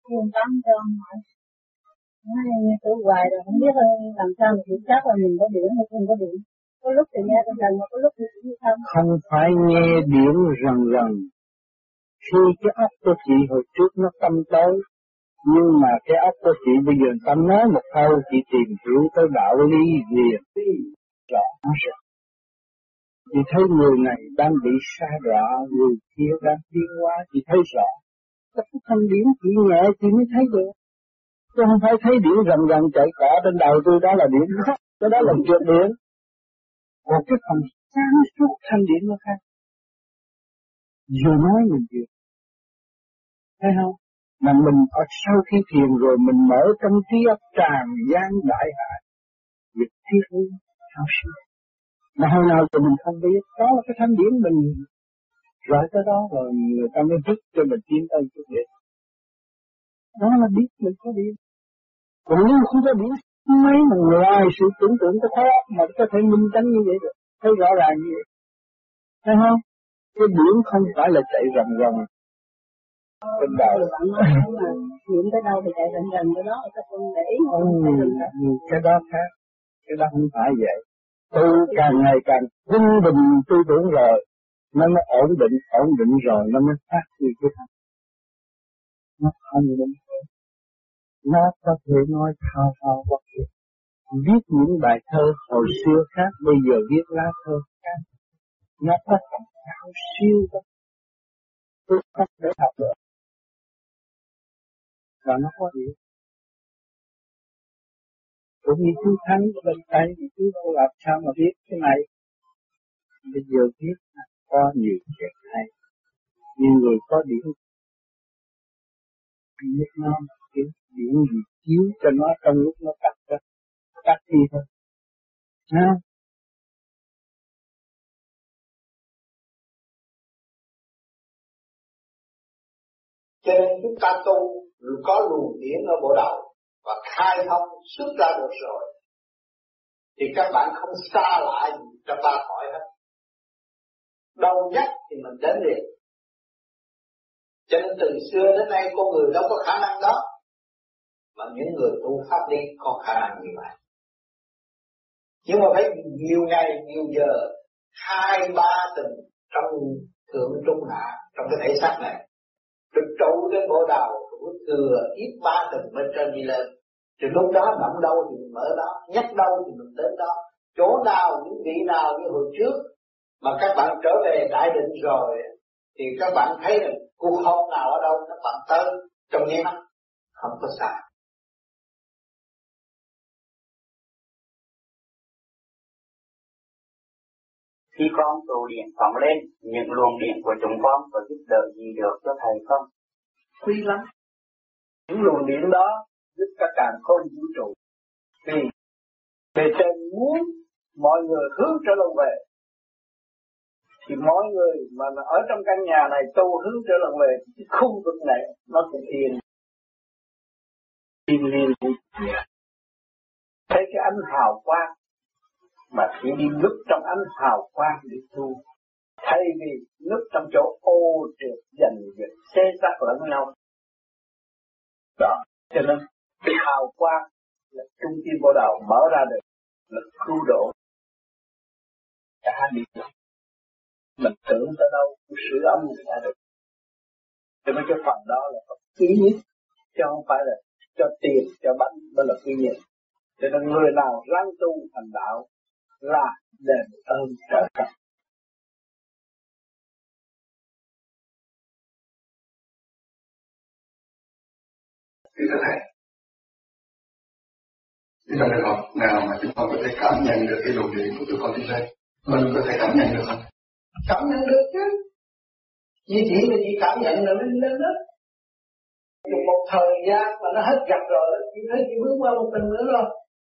Yên tâm cho ông hỏi. Nói nghe tôi hoài rồi không biết làm sao mà kiểm soát là mình có điện hay không có điện. Có lúc thì nghe tôi gần mà có lúc thì không. Không phải nghe điện rần. Khi cái óc của chị hồi trước nó tâm tối, nhưng mà cái óc của chị bây giờ ta nói một câu, chị tìm hiểu tới đạo lý liền rõ ràng. Chị thấy người này đang bị sa đọa, người kia đang tiến hóa, chị thấy rõ. Các cái thanh điển chị nhẹ chị mới thấy được. Chứ không phải thấy điển rần chạy cỏ trên đầu tôi đó là điển khác, cái đó là trượt điển. Còn cái phần sáng suốt thanh điển nó khác. Vừa nói mình vừa. Thấy không? Mà mình ở sau khi thiền rồi mình mở trong trí óc tràn gian đại hải. Việc thiết lý, sao siêu. Mà hồi nào thì mình không biết, đó là cái thanh điển mình rời tới đó rồi người ta mới giúp cho mình tiến tới chút điện. Đó là biết mình có điện. Còn nếu không có điện, mấy mà ngoài sự tưởng tượng có khó mà có thể minh tánh như vậy được. Thấy rõ ràng như vậy. Thấy không? Cái điển không phải là chạy rầm trên đời. Niệm tới đâu thì chạy rần tới đó, ta không để ý. Cái đó khác. Cái đó không phải vậy. Tôi càng ngày càng vun bình tư tưởng rồi, nó mới ổn định rồi nó mới phát huy cái thằng. Nó không định. Nó có thể nói thao bất kỳ. Viết những bài thơ hồi xưa khác, bây giờ viết lá thơ khác. Nó có thằng cao siêu đó. Tôi không để học được. Và nó có hiểu. Cũng như chú Thánh của bên Tây thì chú đâu làm sao mà biết cái này. Bây giờ biết có nhiều chuyện hay. Nhiều người có điểm biết nó cái điểm gì chiếu cho nó trong lúc nó tắt đi thôi. Ha? Cho nên chúng ta tu có luồng điển ở bộ đầu và khai thông xuất ra được rồi thì các bạn không xa lạ gì trong ba cõi hết. Đâu nhất thì mình đến liền. Cho nên từ xưa đến nay con người đâu có khả năng đó, mà những người tu pháp lý có khả năng như vậy. Nhưng mà phải nhiều ngày nhiều giờ 2-3 tuần trong thượng trung hạ trong cái thể xác này được trụ trên bộ đầu cũng thừa ít 3 tuần mới trên đi lên. Thì lúc đó động đâu thì mình mở đó, nhắc đâu thì mình đến đó. Chỗ nào những vị nào như hồi trước mà các bạn trở về đại định rồi thì các bạn thấy là cuộc họp nào ở đâu các bạn tới trong nháy mắt, không có xa. Khi con tụ điện phóng lên, những luồng điện của chúng con có giúp đỡ gì được cho thầy không? Quý lắm. Những luồng điện đó giúp các càn khôn vũ trụ. Vì bề trên muốn mọi người hướng trở lòng về, thì mọi người mà ở trong căn nhà này tu hướng trở lòng về, cái khu vực này nó cũng yên liên vũ trụ. Thấy cái ánh hào quang mà chỉ đi núp trong ánh hào quang để tu, thay vì núp trong chỗ ô trượt giành giật xé xác lẫn nhau. Đó, cho nên cái hào quang là trung tâm bộ đầu mở ra được là cứu độ cả đi được. Mình tưởng tới đâu cũng sửa ấm người ta được. Cho nên cái phần đó là phần quý nhất, chứ không phải là cho tiền, cho bánh mới là quý nhất. Cho nên người nào ráng tu thành đạo là đền ơn trợ cấp. Thưa Thầy, trong trường hợp nào mà chúng con có thể cảm nhận được cái luồng điện của tụi con đi lên, mình có thể cảm nhận được không? Cảm nhận được chứ. Chỉ là chỉ cảm nhận là lên lên đó. Dùng một thời gian mà nó hết gặt rồi, chỉ thấy chỉ bước qua một tuần nữa rồi.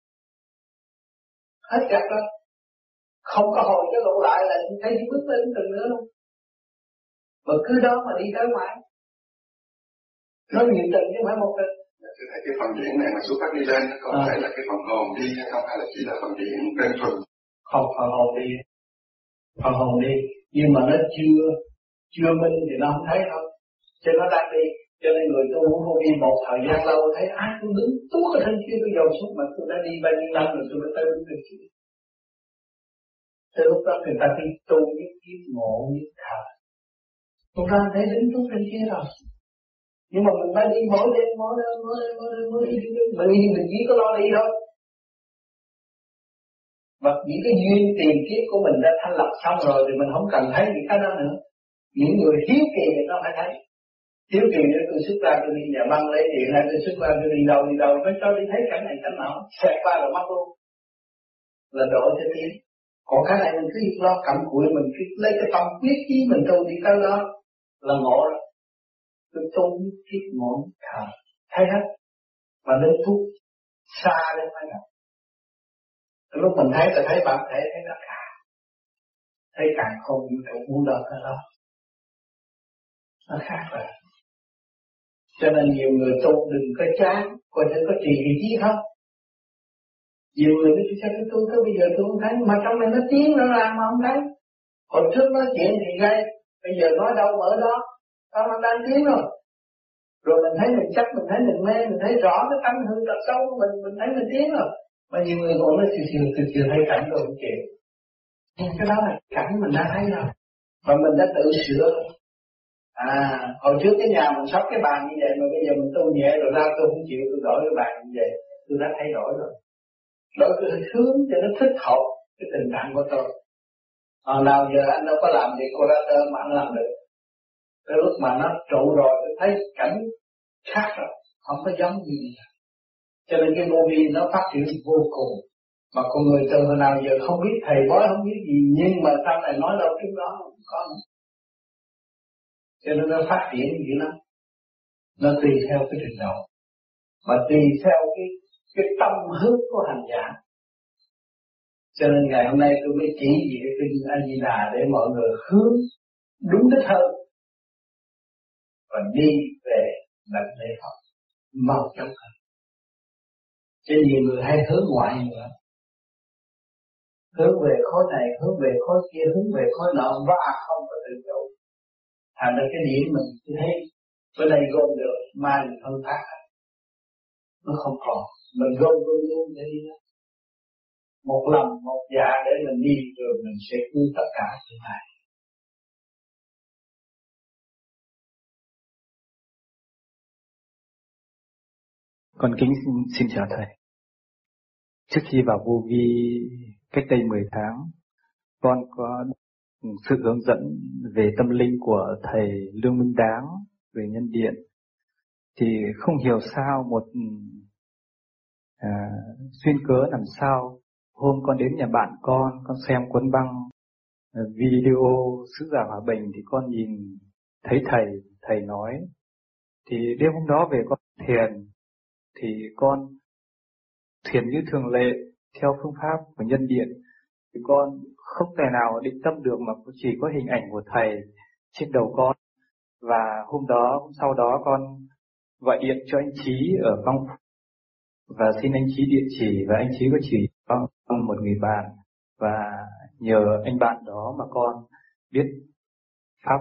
Hết gặt rồi. Không có hồi cái lộ lại là chỉ thấy chỉ bước lên tuần nữa luôn. Mà cứ đó mà đi tới mãi. Nó nhiều tuần chứ không phải một tuần. Thưa Thầy, cái phần điển này mà xuất phát đi lên có phải là cái phần hồn đi hay không, hay là chỉ là phần điển đơn thuần? Không, phần hồn đi. Phần hồn đi, nhưng mà nó chưa minh thì nó không thấy thôi. Cho nó đang đi, Cho nên người tu cũng vô vi một thời gian lâu thấy ai cũng đứng tuốt ở trên kia tôi dồn xuống mà tôi đã đi bao nhiêu năm rồi tôi mới tới đứng trên kia. Từ lúc đó người ta đi tu nhất kiếp ngộ nhất thời. Chúng ta thấy đứng tuốt trên kia rồi. Nhưng mà mình phải đi mỗi đêm mình chỉ có lo đi thôi. Và những cái duyên tiền kiếp của mình đã thanh lập xong rồi thì mình không cần thấy những cái đó nữa. Những người hiếu kỳ thì nó phải thấy. Hiếu kỳ nếu tôi xuất ra tôi đi nhà băng lấy điện hay tôi xuất ra tôi đi đâu phải cho đi thấy cảnh này cảnh nọ xẹt qua rồi mất luôn. Là độ cho tiến. Còn cái này mình cứ lo cầm cụi mình cứ lấy cái tâm quyết chí mình tu đi tới đó là ngộ rồi. Tôi tu kiếp ngộ thở thấy hết mà nên thuốc xa đến phải đâu. Lúc mình thấy là thấy bản thể thấy tất cả, thấy càng không vũ trụ muốn đâu tới đó, nó khác rồi. Cho nên nhiều người tu đừng có chán, coi thử có trì vị trí không. Nhiều người nói sao tôi tu tới bây giờ tôi không thấy, mà trong này nó tiến nó làm mà không thấy. Còn trước nói chuyện thì gây, bây giờ nói đâu mở đó, sao nó đang tiến rồi. Rồi mình thấy mình chắc, mình thấy mình mê, mình thấy rõ cái tâm hư tật sâu của mình thấy mình tiến rồi. Mà nhiều người còn nói chiều thấy cảnh rồi không chịu. Nhưng cái đó là cảnh mình đã thấy rồi. Và mình đã tự sửa. Hồi trước cái nhà mình sắp cái bàn như vậy mà bây giờ mình tu nhẹ rồi ra tôi không chịu, tôi đổi cái bàn như vậy. Tôi đã thay đổi rồi. Đổi cái hướng cho nó thích hợp cái tình trạng của tôi. Nào giờ anh đâu có làm việc curator mà anh làm được. Tới lúc mà nó trụ rồi tôi thấy cảnh khác rồi, không có giống gì. Cho nên cái vô vi nó phát triển vô cùng. Mà con người từ hồi nào giờ không biết thầy bói không biết gì, nhưng mà sau này nói đâu cái đó không có nữa. Cho nên nó phát triển như vậy đó. Nó tùy theo cái trình độ, mà tùy theo cái tâm hướng của hành giả. Cho nên ngày hôm nay tôi mới chỉ về cái kinh A Di Đà để mọi người hướng đúng đích hơn và đi về làm lễ Phật mau chóng hơn. Chứ nhiều người hay hướng ngoại nữa, hướng về khối này, hướng về khối kia, hướng về khối nọ và không có tự chủ. Thành ra cái điểm mình chỉ thấy bữa nay gom được, mai mình phân phát, nó không còn. Mình gom luôn để đi đó. Một lòng một dạ để mình đi rồi mình sẽ cứu tất cả tương lai. Con kính xin chào thầy. Trước khi vào vô vi cách đây 10 tháng, con có sự hướng dẫn về tâm linh của thầy Lương Minh Đáng về nhân điện. Thì không hiểu sao một duyên cớ làm sao hôm con đến nhà bạn con xem cuốn băng video Sứ Giả Hòa Bình thì con nhìn thấy thầy nói. Thì đêm hôm đó về con thiền, thì con thiền như thường lệ theo phương pháp của nhân điện. Thì con không thể nào định tâm được mà chỉ có hình ảnh của thầy trên đầu con. Và hôm sau đó con gọi điện cho anh Chí ở văn phòng và xin anh Chí địa chỉ, và anh Chí có chỉ cho một người bạn, và nhờ anh bạn đó mà con biết pháp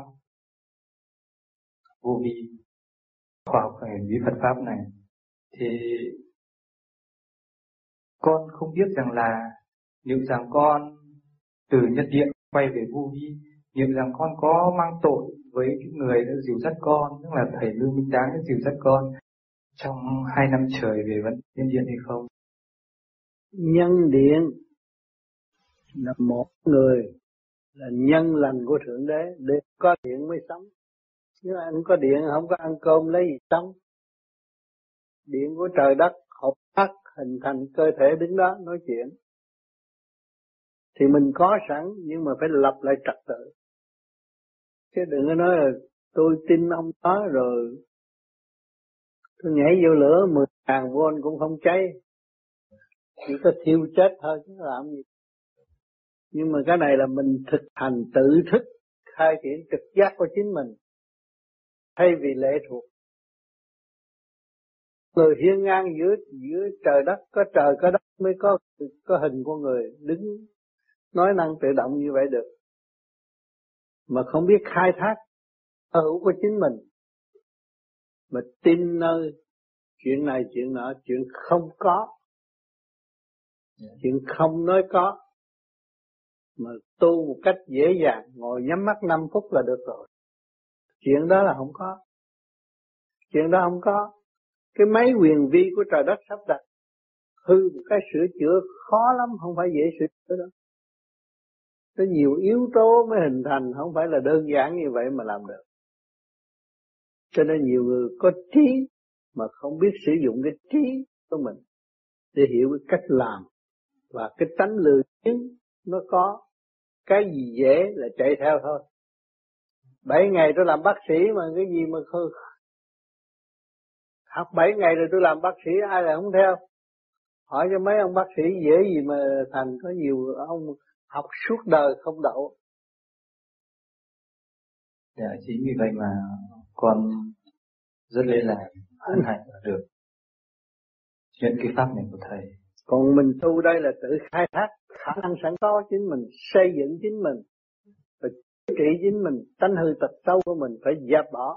vô vi, khoa học huyền bí Phật pháp này. Thì con không biết rằng là liệu rằng con từ nhất điện quay về vô vi, liệu rằng con có mang tội với cái người đã dìu dắt con, tức là thầy Lương Minh Đáng đã dìu dắt con trong 2 năm trời về vấn nhân điện hay không? Nhân điện là một người, là nhân lành của Thượng Đế, để có điện mới sống. Nếu anh có điện không có ăn cơm lấy gì sống. Điện của trời đất hợp tác hình thành cơ thể đứng đó nói chuyện. Thì mình có sẵn nhưng mà phải lập lại trật tự. Chứ đừng có nói là tôi tin ông đó rồi tôi nhảy vô lửa 10.000V cũng không cháy. Chỉ có thiêu chết thôi chứ làm gì. Nhưng mà cái này là mình thực hành tự thức, khai triển trực giác của chính mình, thay vì lệ thuộc. Người hiên ngang giữa trời đất, có trời có đất mới có hình của người đứng nói năng tự động như vậy được. Mà không biết khai thác sở hữu của chính mình, mà tin nơi chuyện này chuyện nọ, chuyện không có, chuyện không nói có, mà tu một cách dễ dàng, ngồi nhắm mắt 5 phút là được rồi. Chuyện đó là không có. Chuyện đó không có. Cái máy huyền vi của trời đất sắp đặt, hư một cái sửa chữa khó lắm, không phải dễ sửa chữa đâu. Có nhiều yếu tố mới hình thành, không phải là đơn giản như vậy mà làm được. Cho nên nhiều người có trí mà không biết sử dụng cái trí của mình để hiểu cái cách làm, và cái tánh lười biếng nó có. Cái gì dễ là chạy theo thôi. 7 ngày tôi làm bác sĩ mà cái gì mà không... Học 7 ngày rồi tôi làm bác sĩ, ai lại không theo? Hỏi cho mấy ông bác sĩ dễ gì mà thành, có nhiều ông học suốt đời không đậu. Dạ, chính vì vậy mà con rất lấy là hân hạnh được chuyện cái pháp này của thầy. Còn mình tu đây là tự khai thác khả năng sẵn có chính mình, xây dựng chính mình, phải trị chính mình, tánh hư tật xấu của mình phải dẹp bỏ.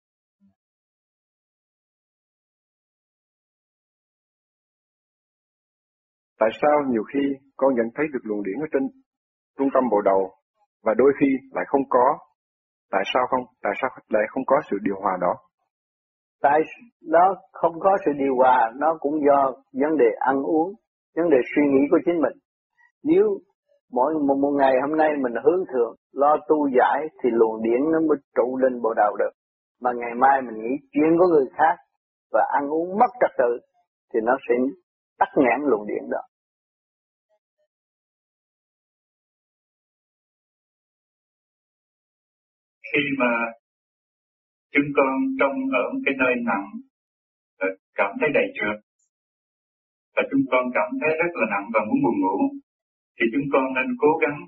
Tại sao nhiều khi con nhận thấy được luồng điển ở trên trung tâm bộ đầu và đôi khi lại không có? Tại sao lại không có sự điều hòa đó? Tại đó không có sự điều hòa, nó cũng do vấn đề ăn uống, vấn đề suy nghĩ của chính mình. Nếu một ngày hôm nay mình hướng thượng, lo tu giải thì luồng điển nó mới trụ lên bộ đầu được. Mà ngày mai mình nghĩ chuyện của người khác và ăn uống mất trật tự thì nó sẽ tắc nghẽn luồng điển đó. Khi mà chúng con trong ở cái nơi nặng cảm thấy đầy trượt và chúng con cảm thấy rất là nặng và muốn buồn ngủ, thì chúng con nên cố gắng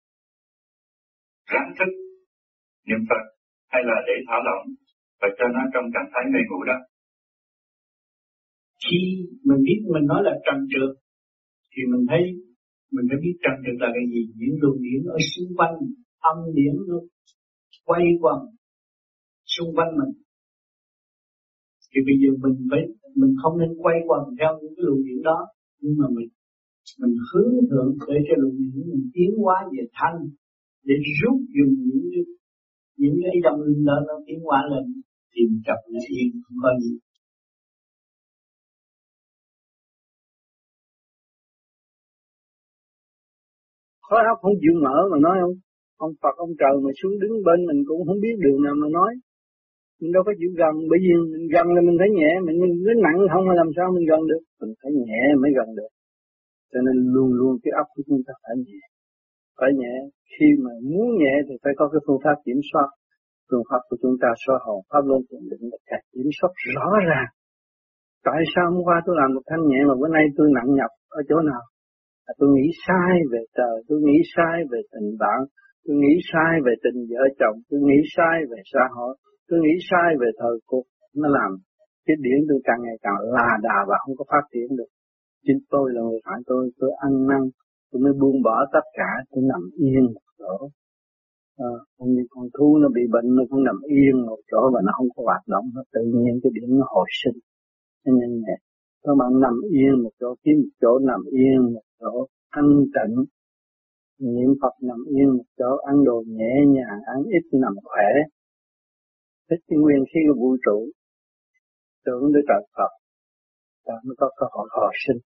ráng thức niệm Phật hay là để thả lỏng và cho nó trong trạng thái mê ngủ đó. Khi mình biết mình nói là trần trượt thì mình thấy mình phải biết trần trượt là cái gì. Những luồng điển ở xung quanh, âm điển nó quay quần xung quanh mình. Thì bây giờ mình không nên quay quần theo những cái luồng điển đó, nhưng mà mình hướng thượng để cho luồng điển mình tiến hóa về thanh, để rút dùng những cái dòng linh đó nó tiến hóa lên, tìm chập nó yên không có gì. Khối óc không chịu mở mà nói không. Ông Phật, ông trời mà xuống đứng bên mình cũng không biết đường nào mà nói. Mình đâu có chịu gần, bởi vì mình gần là mình thấy nhẹ, mình cứ nặng không là làm sao mình gần được. Mình phải nhẹ mới gần được. Cho nên luôn luôn cái óc của chúng ta phải nhẹ. Phải nhẹ, khi mà muốn nhẹ thì phải có cái phương pháp kiểm soát. Phương pháp của chúng ta soi hồn, pháp luân thiền định là cả kiểm soát rõ ràng. Tại sao hôm qua tôi làm một thanh nhẹ mà bữa nay tôi nặng nhọc ở chỗ nào? Tôi nghĩ sai về trời, tôi nghĩ sai về tình bạn, tôi nghĩ sai về tình vợ chồng, tôi nghĩ sai về xã hội, tôi nghĩ sai về thời cuộc. Nó làm cái điển tôi càng ngày càng là đà và không có phát triển được. Chính tôi là người phải tôi ăn năn, tôi mới buông bỏ tất cả, tôi nằm yên một chỗ. Như con thú nó bị bệnh nó cũng nằm yên một chỗ và nó không có hoạt động, nó tự nhiên cái điển nó hồi sinh. Cho nên nè, các bạn nằm yên một chỗ, kiếm một chỗ nằm yên một chỗ, thanh tịnh, niệm Phật nằm yên một chỗ, ăn đồ nhẹ nhàng, ăn ít nằm khỏe. Thích cái nguyên khí của vũ trụ, tưởng tới trời Phật, ta mới có cơ hội hồi sinh.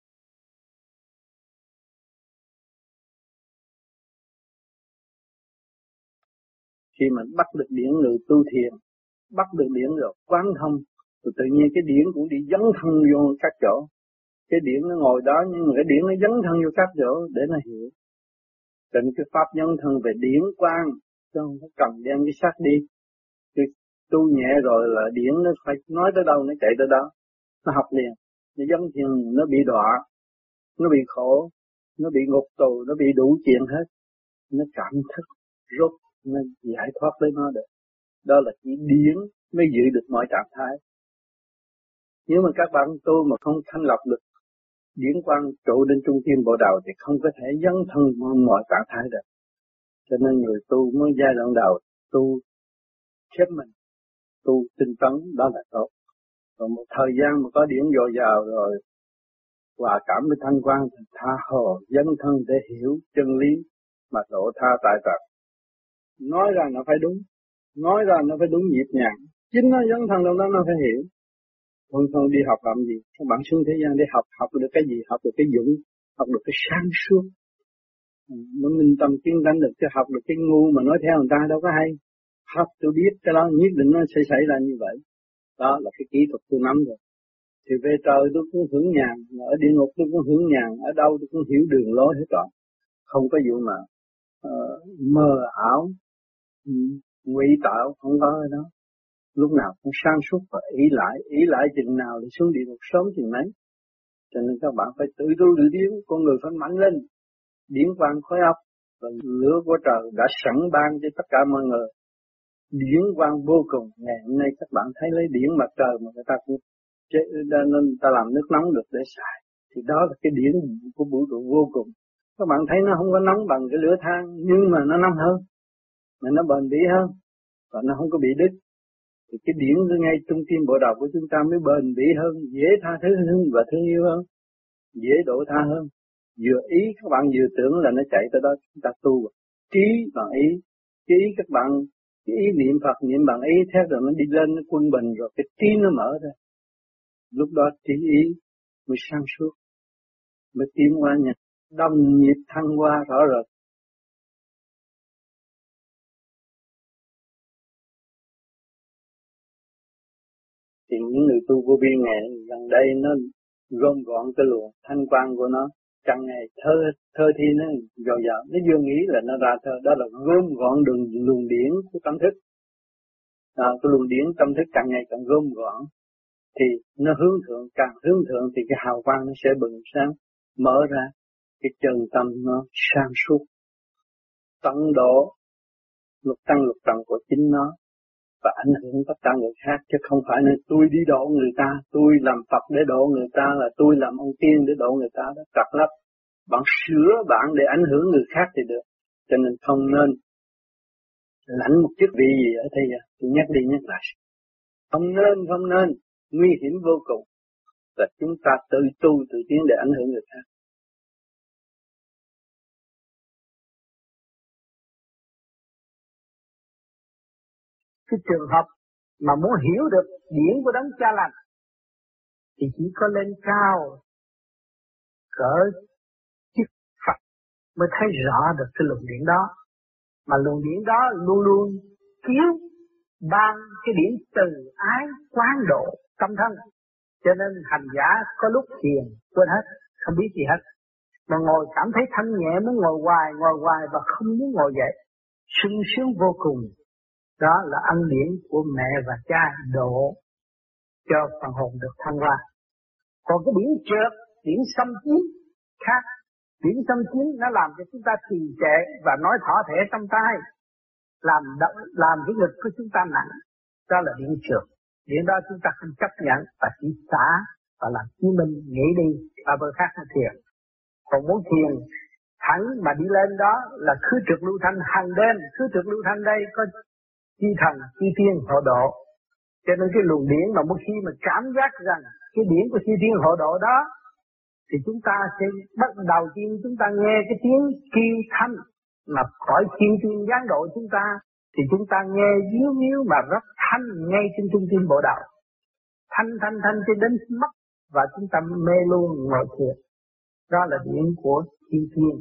Khi mà bắt được điển người tu thiền, bắt được điển rồi quán thông, rồi tự nhiên cái điển cũng đi dấn thân vô các chỗ. Cái điển nó ngồi đó nhưng mà cái điển nó dấn thân vô các chỗ để nó hiểu. Định cái pháp dấn thân về điển quang, chứ không có cần đem cái xác đi. Cái tu nhẹ rồi là điển nó phải nói tới đâu nó chạy tới đó. Nó học liền, nó dấn thân, nó bị đọa, nó bị khổ, nó bị ngục tù, nó bị đủ chuyện hết. Nó cảm thức rốt, nó giải thoát lấy nó được. Đó là chỉ điển mới giữ được mọi trạng thái. Nếu mà các bạn tu mà không thanh lọc được điển quang trụ đến trung tâm bộ đầu thì không có thể dấn thân mọi trạng thái được. Cho nên người tu mới giai đoạn đầu tu khép mình, tu tinh tấn, đó là tốt. Còn một thời gian mà có điển dồi dào rồi, hòa cảm với thanh quan thì tha hồ dấn thân để hiểu chân lý mà độ tha tại trật. Nói ra nó phải đúng, nói ra nó phải đúng nhịp nhàng. Chính nó dấn thân trong đó nó phải hiểu. Không đi học làm gì? Các bạn xuống thế gian để học được cái gì? Học được cái dũng, học được cái sáng suốt. Nó minh tâm kiến tánh được, chứ học được cái ngu mà nói theo người ta đâu có hay. Học tôi biết cái đó nhất định nó sẽ xảy ra như vậy. Đó là cái kỹ thuật tôi nắm rồi. Thì về trời tôi cũng hưởng nhàn, ở địa ngục tôi cũng hưởng nhàn, ở đâu tôi cũng hiểu đường lối hết trọn. Không có vụ mà mơ ảo, ngụy tạo, không có ở đó. Lúc nào cũng sáng suốt và ý lại chừng nào để xuống địa ngục sớm chừng mấy. Cho nên các bạn phải tự tu tự tiến, con người phải mạnh lên, điển quang khối óc và lửa của trời đã sẵn ban cho tất cả mọi người. Điển quang vô cùng. Ngày hôm nay các bạn thấy lấy điển mặt trời mà người ta cũng nên người ta làm nước nóng được để xài. Thì đó là cái điển của vũ trụ vô cùng. Các bạn thấy nó không có nóng bằng cái lửa than, nhưng mà nó nóng hơn, mà nó bền bỉ hơn, và nó không có bị đứt. Thì cái điển ngay trung tim bộ đầu của chúng ta mới bền bỉ hơn, dễ tha thứ hơn và thương yêu hơn, dễ độ tha hơn. Vừa ý các bạn vừa tưởng là nó chạy tới đó, chúng ta tu trí bằng ý, cái ý các bạn, cái ý niệm Phật niệm bằng ý, theo rồi nó đi lên nó quân bình rồi cái trí nó mở ra. Lúc đó trí ý mới sáng suốt, mới tiến qua nhà đồng nhịp thăng hoa rõ rệt. Thì những người tu vô vi ngày gần đây nó gom gọn cái luồng thanh quan của nó, càng ngày thơ thi nó dồi dào, nó vừa nghĩ là nó ra thơ, đó là gom gọn luồng điển của tâm thức. Cái luồng điển tâm thức càng ngày càng gom gọn, thì nó hướng thượng, càng hướng thượng thì cái hào quang nó sẽ bừng sáng, mở ra cái chân tâm nó sáng suốt, tận độ lục tăng lục trần của chính nó và ảnh hưởng tất cả người khác, chứ không phải là tôi đi độ người ta, tôi làm Phật để độ người ta, là tôi làm ông tiên để độ người ta, đó trật lắm. Bạn sửa bạn để ảnh hưởng người khác thì được, cho nên không nên lãnh một chức vị gì ở thế gian. Tôi nhắc đi nhắc lại, không nên, nguy hiểm vô cùng là chúng ta tự tu tự tiến để ảnh hưởng người khác. Cái trường hợp mà muốn hiểu được điển của đấng Cha Lành thì chỉ có lên cao cỡ chức Phật mới thấy rõ được cái luồng điển đó. Mà luồng điển đó luôn luôn chiếu ban cái điển từ ái quán độ tâm thân. Cho nên hành giả có lúc thiền quên hết, không biết gì hết, mà ngồi cảm thấy thanh nhẹ, muốn ngồi hoài và không muốn ngồi dậy, sung sướng vô cùng. Đó là ân điển của mẹ và cha độ cho phần hồn được thăng hoa. Còn cái điển trượt, điển xâm chiếm khác. Điển xâm chiếm nó làm cho chúng ta trì trệ và nói thỏ thể trong tai, làm cái ngực của chúng ta nặng. Đó là điển trượt. Điển đó chúng ta không chấp nhận và chỉ xả và làm chí minh nghĩ đi và bờ khác nó thiền. Còn muốn thiền thẳng mà đi lên đó là khứ trực lưu thanh hàng đêm. Khứ trực lưu thanh đây có chi thần, chi tiên hộ độ. Cho nên cái luồng điển mà một khi mà cảm giác rằng cái điển của chi tiên hộ độ đó, thì chúng ta sẽ bắt đầu tiên chúng ta nghe cái tiếng kêu thanh mà khỏi chi tiên giáng độ chúng ta, thì chúng ta nghe víu mà rất thanh ngay trên trung tim bộ đầu. Thanh cho đến mất và chúng ta mê luôn ngồi thiền. Đó là điển của chi tiên.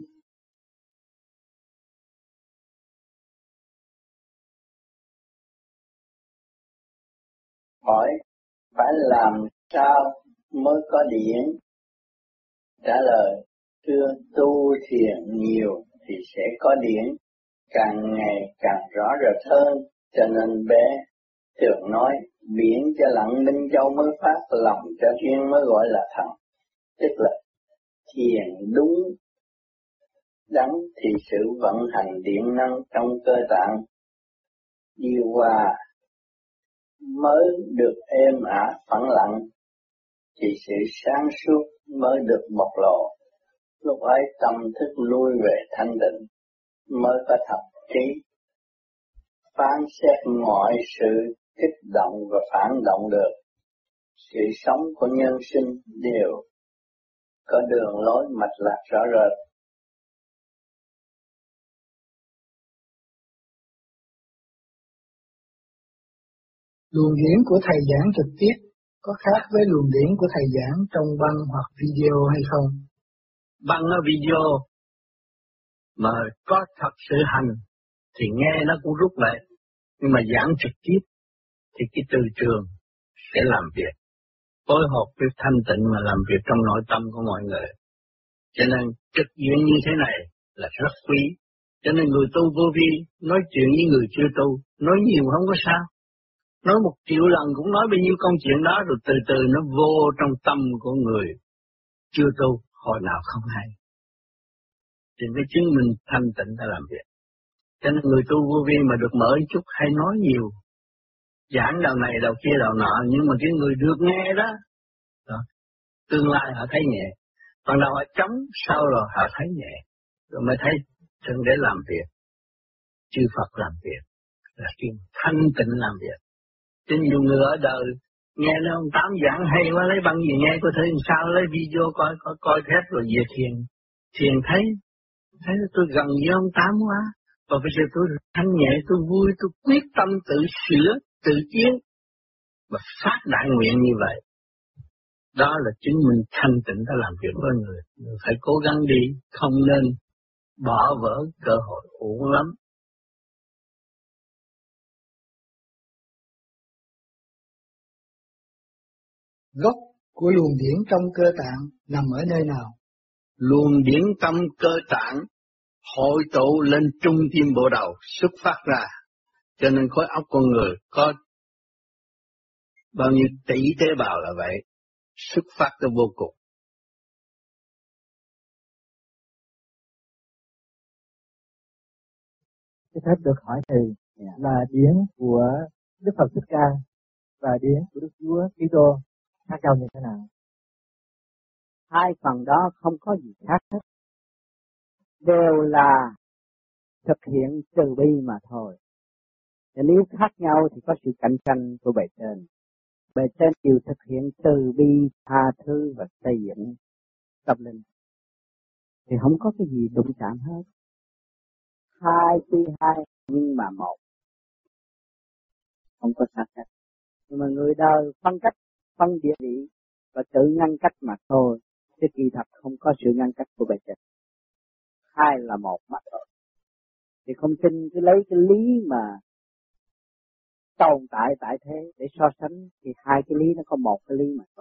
Hỏi phải làm sao mới có điển? Trả lời, thưa, tu thiền nhiều thì sẽ có điển, càng ngày càng rõ rệt hơn. Cho nên bé thường nói biển cho lặng Minh Châu mới phát, lòng cho riêng mới gọi là thần. Tức là thiền đúng đắn thì sự vận hành điện năng trong cơ tạng điều hòa mới được êm ả phẳng lặng, thì sự sáng suốt mới được bộc lộ. Lúc ấy tâm thức lui về thanh định, mới có thật trí, phán xét mọi sự kích động và phản động được. sự sống của nhân sinh đều có đường lối mạch lạc rõ rệt. Luồng điển của thầy giảng trực tiếp có khác với luồng điển của thầy giảng trong băng hoặc video hay không? Băng ở video mà có thật sự hành thì nghe nó cũng rút lại, nhưng mà giảng trực tiếp thì cái từ trường sẽ làm việc, phối hợp với thanh tịnh mà làm việc trong nội tâm của mọi người. Cho nên trực diện như thế này là rất quý. Cho nên người tu vô vi nói chuyện với người chưa tu, nói nhiều không có sao. Nói 1.000.000 lần cũng nói bao nhiêu công chuyện đó, rồi từ từ nó vô trong tâm của người chưa tu, hồi nào không hay. Thì mới chứng minh thanh tịnh đã làm việc. Cho nên người tu vô vi mà được mở chút hay nói nhiều, giảng đầu này đầu kia đầu nọ, nhưng mà cái người được nghe đó, tương lai họ thấy nhẹ. Còn đầu họ chống, sau rồi họ thấy nhẹ, rồi mới thấy chân để làm việc. Chư Phật làm việc, là chuyện thanh tịnh làm việc. Cho nhiều người ở đời nghe nó ông Tám giảng hay quá, lấy băng gì nghe có thể làm sao, lấy video coi hết rồi về thiền. Thiền thấy tôi gần với ông Tám quá, và bây giờ tôi thanh nhẹ, tôi vui, tôi quyết tâm tự sửa, tự tiến, và phát đại nguyện như vậy. Đó là chứng minh thanh tịnh đã làm việc với người. Phải cố gắng đi, không nên bỏ vỡ cơ hội uổng lắm. Gốc của luồng điển trong cơ tạng nằm ở nơi nào? Luồng điển trong cơ tạng hội tụ lên trung tim bộ đầu xuất phát ra. Cho nên khối óc con người có bao nhiêu tỷ tế bào là vậy, xuất phát tới vô cùng. Cái phép được hỏi thầy là điển của Đức Phật Thích Ca và điển của Đức Chúa Kitô khác nhau như thế nào? Hai phần đó không có gì khác hết, đều là thực hiện từ bi mà thôi. Và nếu khác nhau thì có sự cạnh tranh của bề trên. Bề trên đều thực hiện từ bi, tha thứ và xây dựng tâm linh, thì không có cái gì đụng chạm hết. Hai tuy hai nhưng mà một, không có xa cách. Nhưng mà người đời phân cách, phân địa vị và tự ngăn cách mà thôi, chứ kỳ thật không có sự ngăn cách của bề trên. Hai là một mà thôi. Thì không tin cứ lấy cái lý mà tồn tại thế để so sánh, thì hai cái lý nó có một cái lý mà thôi.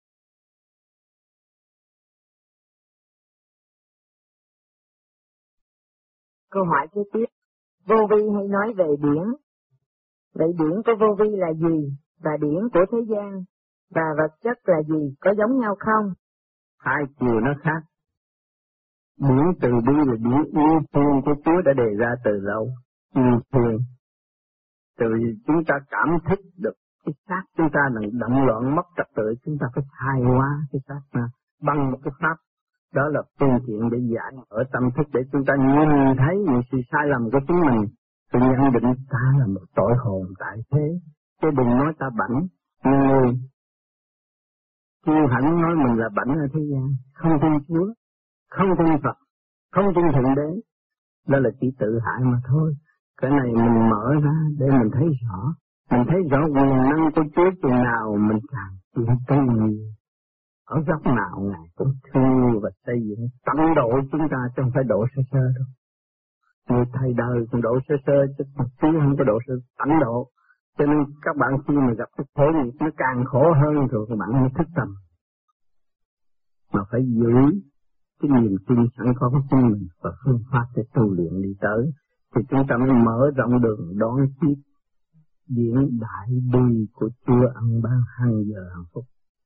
Câu hỏi kế tiếp, vô vi hay nói về điển. Vậy điển của vô vi là gì? Và điển của thế gian và vật chất là gì? Có giống nhau không? Hai chiều nó khác. Điển từ bi là điển yêu thương của Chúa đã đề ra từ lâu. Yêu thương. Từ chúng ta cảm thức được cái xác chúng ta là động loạn mất trật tự, chúng ta phải thay hóa cái xác mà bằng một cái pháp. Đó là phương tiện để giải ở tâm thức để chúng ta nhìn thấy những sự sai lầm của chính mình. Tôi nhận định ta là một tội hồn tại thế, chứ đừng nói ta bảnh. Người kiêu hãnh nói mình là bảnh ở thế gian, không tin Chúa, không tin Phật, không tin Thượng Đế. Đó là chỉ tự hại mà thôi. Cái này mình mở ra để mình thấy rõ. Mình thấy rõ quyền năng của Chúa chừng nào mình càng tiến tới nhiều. Ở góc nào Ngài cũng thương và xây dựng tận độ chúng ta, chứ không phải độ sơ sơ đâu. Người thầy đời cũng độ sơ sơ, chứ chứ không có độ sơ tận độ. Cho nên các bạn khi mà gặp cái thế này nó càng khổ hơn rồi các bạn mới thức tâm. Mà phải giữ cái niềm tin sẵn có của chính mình và phương pháp để tu luyện đi tới. Thì chúng ta mới mở rộng đường đón tiếp điển đại bi của Chúa ân ban hàng giờ hạnh phúc.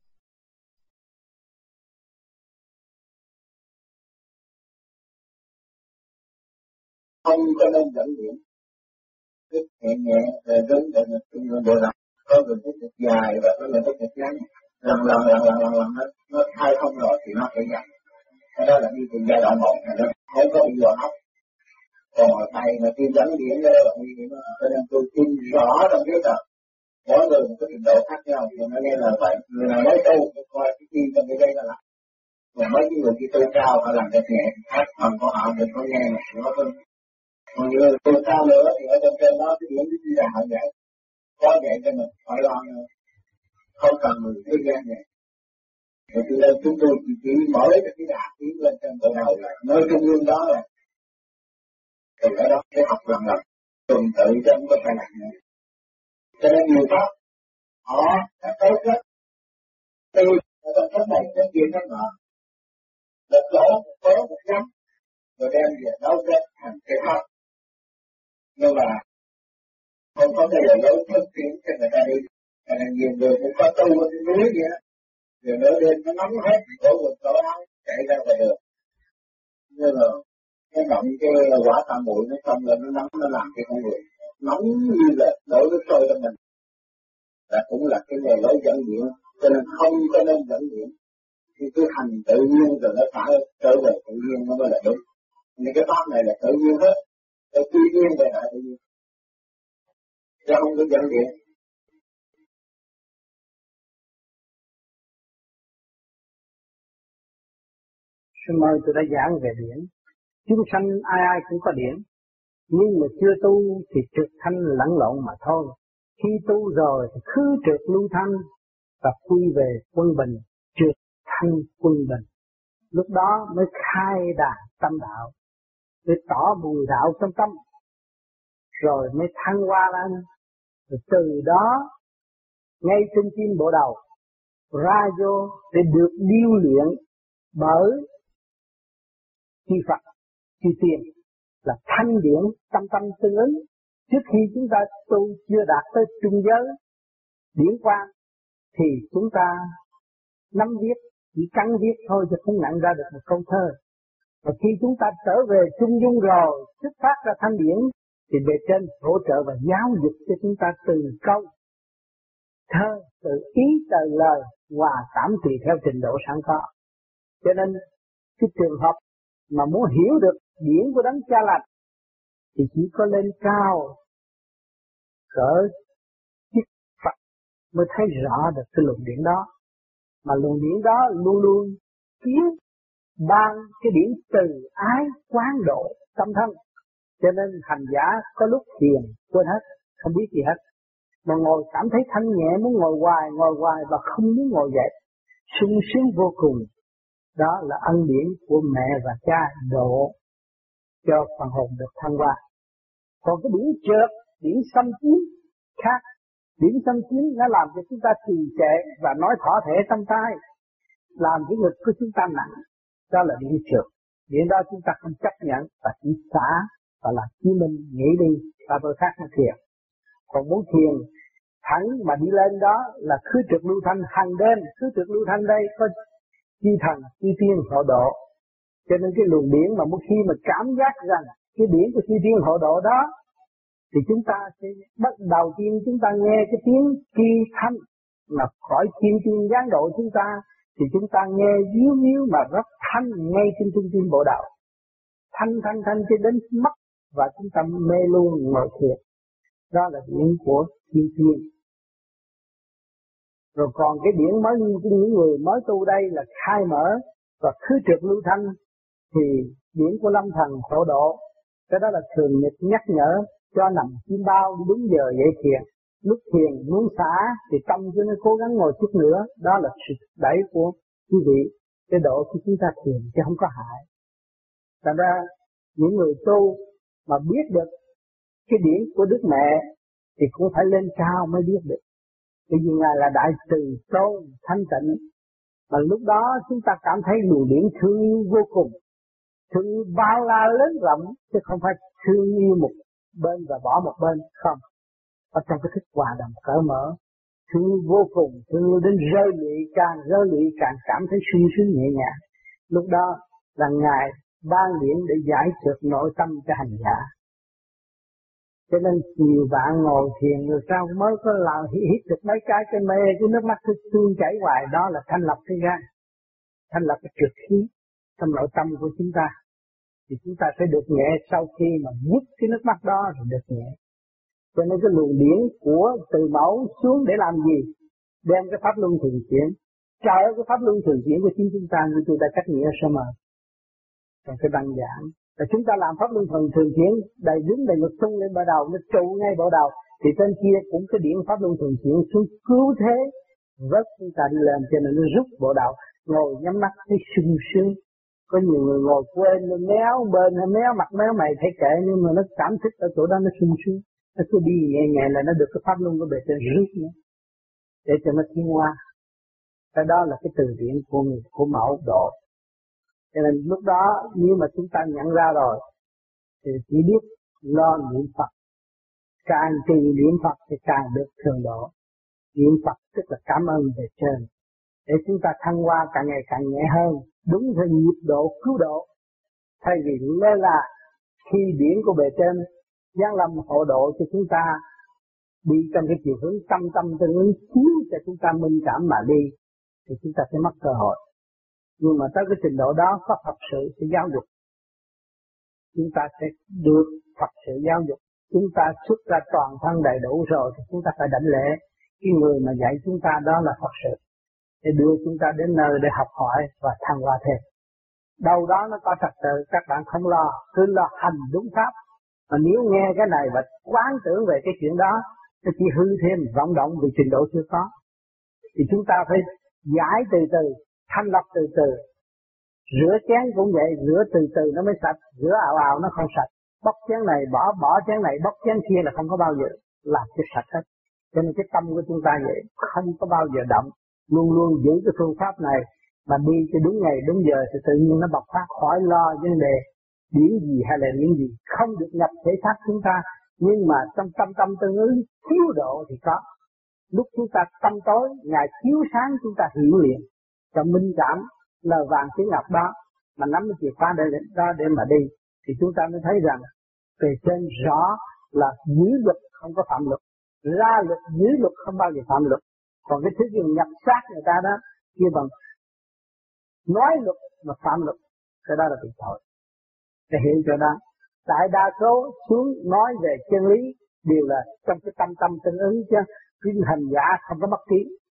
Không cho nên dẫn điện, thích nhẹ nhẹ, đứng để được làm, có người thích được dài và có người thích được ngắn, lần nó thay không rồi thì nó phải dặn. Cái đó là đi từ giai đoạn 1 này đó, không có bị dò hấp. Còn ở thầy mà tiên dẫn điện đó là nguy hiểm, cho nên tôi tin rõ trong cái tờ. mỗi người một cái trình độ khác nhau, thì nó nghe là vậy. Người nào nói tu thì coi cái chi trong cái dây là làm. Còn mấy cái người kia tu cao họ làm cái nhẹ, hát phần của họ mình có nghe mà nó hơn. Còn người tu cao nữa thì ở trên đó cái điểm cái là họ dạy, có dạy cho mình phải lo nữa, không cần người thế gian vậy. Rồi từ đây chúng tôi chỉ mở cái đà tiến lên trên bộ đầu là nơi trung ương đó là từ ở đó để học lần tuần tự chứ không có phải làm nữa. Cho nên nhiều pháp họ đã tốt rất từ ở trong cái này cái kia nó nọ một lỗ một phố một nhắm rồi đem về nấu kết thành cái pháp, nhưng mà không có cái lời lối thực tiễn cho người ta đi. Cho nên nhiều người cũng có tu ở trên núi vậy đó, rồi nửa đêm nó nóng hết cổ quần cổ áo chạy ra ngoài đường, như là cái động cái quả tạ bụi nó xong rồi nó nóng, nó làm cái con người nóng như là đổ nước sôi cho mình, là cũng là cái nghề lối dẫn điện. Cho nên không có nên dẫn điện, thì cứ hành tự nhiên rồi nó phải trở về tự nhiên nó mới là đúng. Nên cái pháp này là tự nhiên hết, tự nhiên về lại tự nhiên, chứ không có dẫn điện. Sư mời tôi đã giảng về điển. Chúng sanh ai ai cũng có điển, nhưng mà chưa tu thì trượt thanh lẫn lộn mà thôi. Khi tu rồi thì khứ trượt lưu thanh và quy về quân bình, trượt thanh quân bình. Lúc đó mới khai đàn tâm đạo, để tỏ bùi đạo trong tâm, rồi mới thăng hoa lên. Rồi từ đó ngay trên tim bộ đầu ra vô để được điêu luyện bởi chư Phật, chư Tiên là thanh điển tâm tâm tương ứng. Trước khi chúng ta tu chưa đạt tới trung giới điển quang thì chúng ta nắm viết, chỉ cắn viết thôi chứ không nặng ra được một câu thơ. Và khi chúng ta trở về trung dung rồi, xuất phát ra thanh điển thì bề trên hỗ trợ và giáo dục cho chúng ta từ câu thơ, từ ý, từ lời hòa cảm tùy theo trình độ sẵn có. Cho nên cái trường hợp mà muốn hiểu được điển của đấng Cha Lành thì chỉ có lên cao cỡ chiếc Phật mới thấy rõ được cái luồng điển đó. Mà luồng điển đó luôn luôn kiếm ban cái điển từ ái quán độ tâm thân. Cho nên hành giả có lúc thiền quên hết, không biết gì hết, mà ngồi cảm thấy thanh nhẹ, muốn ngồi hoài và không muốn ngồi dậy, sung sướng vô cùng. Đó là ân điển của mẹ và cha độ cho phần hồn được thăng hoa. Còn cái điển trượt, điển xâm chiếm khác. Điển xâm chiếm nó làm cho chúng ta trì trệ và nói thỏ thể tâm tai, làm cái ngực của chúng ta nặng. Đó là điển trượt. Điển đó chúng ta không chấp nhận và chỉ xả và làm chí minh nghĩ đi và bữa khác nó thiền. Còn muốn thiền thẳng mà đi lên đó là khứ trượt lưu thanh hàng đêm. Khứ trượt lưu thanh đây có chư thần, chư tiên hộ độ. Cho nên cái luồng điển mà một khi mà cảm giác rằng cái điển của chư tiên hộ độ đó thì chúng ta sẽ bắt đầu tiên chúng ta nghe cái tiếng chi thanh mà khỏi thiên tiên giáng độ chúng ta, thì chúng ta nghe díu díu mà rất thanh ngay trên trung tim bộ đầu. Thanh cho đến mất và chúng ta mê luôn ngồi thiền. Đó là điển của chư tiên. Rồi còn cái điển mới những người mới tu đây là khai mở và khứ trượt lưu thanh thì điển của lâm thần hộ độ. Cái đó là thường nhật nhắc nhở cho nằm chim bao đúng giờ dậy thiền. Lúc thiền muốn xả thì tâm cho nó cố gắng ngồi chút nữa. Đó là sự đẩy của quý vị cái độ khi chúng ta thiền chứ không có hại. Thành ra những người tu mà biết được cái điển của Đức Mẹ thì cũng phải lên cao mới biết được. Bởi vì Ngài là đại từ tôn thanh tịnh. Mà lúc đó chúng ta cảm thấy luồng điển thương yêu vô cùng, thương yêu bao la lớn rộng, chứ không phải thương yêu một bên và bỏ một bên. Không, ở trong cái thức hòa đồng cởi mở, thương yêu vô cùng, thương yêu đến rơi lụy càng cảm thấy sung sướng nhẹ nhàng. Lúc đó là Ngài ban điển để giải trượt nội tâm cho hành giả. Cho nên nhiều bạn ngồi thiền rồi sao mới có làm hít được mấy cái mê, cái nước mắt cứ tuôn chảy hoài. Đó là thanh lọc thế gian, thanh lọc cái trượt khí trong nội tâm của chúng ta. Thì chúng ta sẽ được nhẹ sau khi mà dứt cái nước mắt đó rồi được nhẹ. Cho nên cái luồng điển của từ mẫu xuống để làm gì? Đem cái pháp luân thường chuyển, trợ cái pháp luân thường chuyển của chính chúng ta như tôi đã cách nghĩa sơ mờ. Còn cái băng giảng là chúng ta làm pháp luân thường chuyển đầy đứng đầy ngực tung lên bờ đầu, nó trụ ngay bờ đầu, thì trên kia cũng cái điển pháp luân thường chuyển xuống cứu thế vớt chúng ta đi lên, cho nên nó rút bộ đầu, ngồi nhắm mắt thấy sung sướng. Có nhiều người ngồi quên nó méo bên hay méo mặt méo mày thấy kệ, nhưng mà nó cảm thức ở chỗ đó nó sung sướng, nó cứ đi nhẹ nhẹ là nó được cái pháp luân của bề trên rút nữa để cho nó tiến qua. Cái đó là cái từ điển của mẫu độ. Cho nên lúc đó nếu mà chúng ta nhận ra rồi thì chỉ biết lo niệm Phật, càng trì niệm Phật thì càng được thường độ. Niệm Phật tức là cảm ơn về trên, để chúng ta thăng hoa càng ngày càng nhẹ hơn, đúng theo nhịp độ cứu độ. Thay vì lơ là khi điển của bề trên giáng lâm hộ độ cho chúng ta đi trong cái chiều hướng tâm tương ứng chiếu cho chúng ta minh cảm mà đi, thì chúng ta sẽ mất cơ hội. Nhưng mà tới cái trình độ đó có Phật sự sẽ giáo dục, chúng ta sẽ được Phật sự giáo dục. Chúng ta xuất ra toàn thân đầy đủ rồi thì chúng ta phải đảnh lễ cái người mà dạy chúng ta, đó là Phật sự, để đưa chúng ta đến nơi để học hỏi và thăng hoa thêm. Đâu đó nó có trật tự, các bạn không lo, cứ lo hành đúng pháp. Mà nếu nghe cái này và quán tưởng về cái chuyện đó, nó chỉ hư thêm vọng động vì trình độ chưa có. Thì chúng ta phải giải từ từ, thanh lọc từ từ. Rửa chén cũng vậy, rửa từ từ nó mới sạch, rửa ào ào nó không sạch. Bóc chén này, bỏ chén này, bóc chén kia là không có bao giờ làm cho sạch hết. Cho nên cái tâm của chúng ta vậy, không có bao giờ động, luôn luôn giữ cái phương pháp này mà đi cho đúng ngày đúng giờ thì tự nhiên nó bộc phát, khỏi lo vấn đề điển gì hay là điển gì, không được nhập thể xác chúng ta, nhưng mà trong tâm tương ứng chiếu độ thì có. Lúc chúng ta tâm tối, Ngài chiếu sáng chúng ta hiểu liền, cho minh cảm lời vàng tiếng ngọc đó, mà nắm cái chìa khóa để mà đi, thì chúng ta mới thấy rằng về trên rõ là giữ luật không có phạm luật, ra luật giữ luật không bao giờ phạm luật. Còn cái thứ gì nhập xác người ta đó, kia bằng nói luật mà phạm luật, cái đó là bị tội. Để hiểu cho đó, đại đa số xuống nói về chân lý đều là trong cái tâm tương ứng, chứ cái hành giả không có mất trí,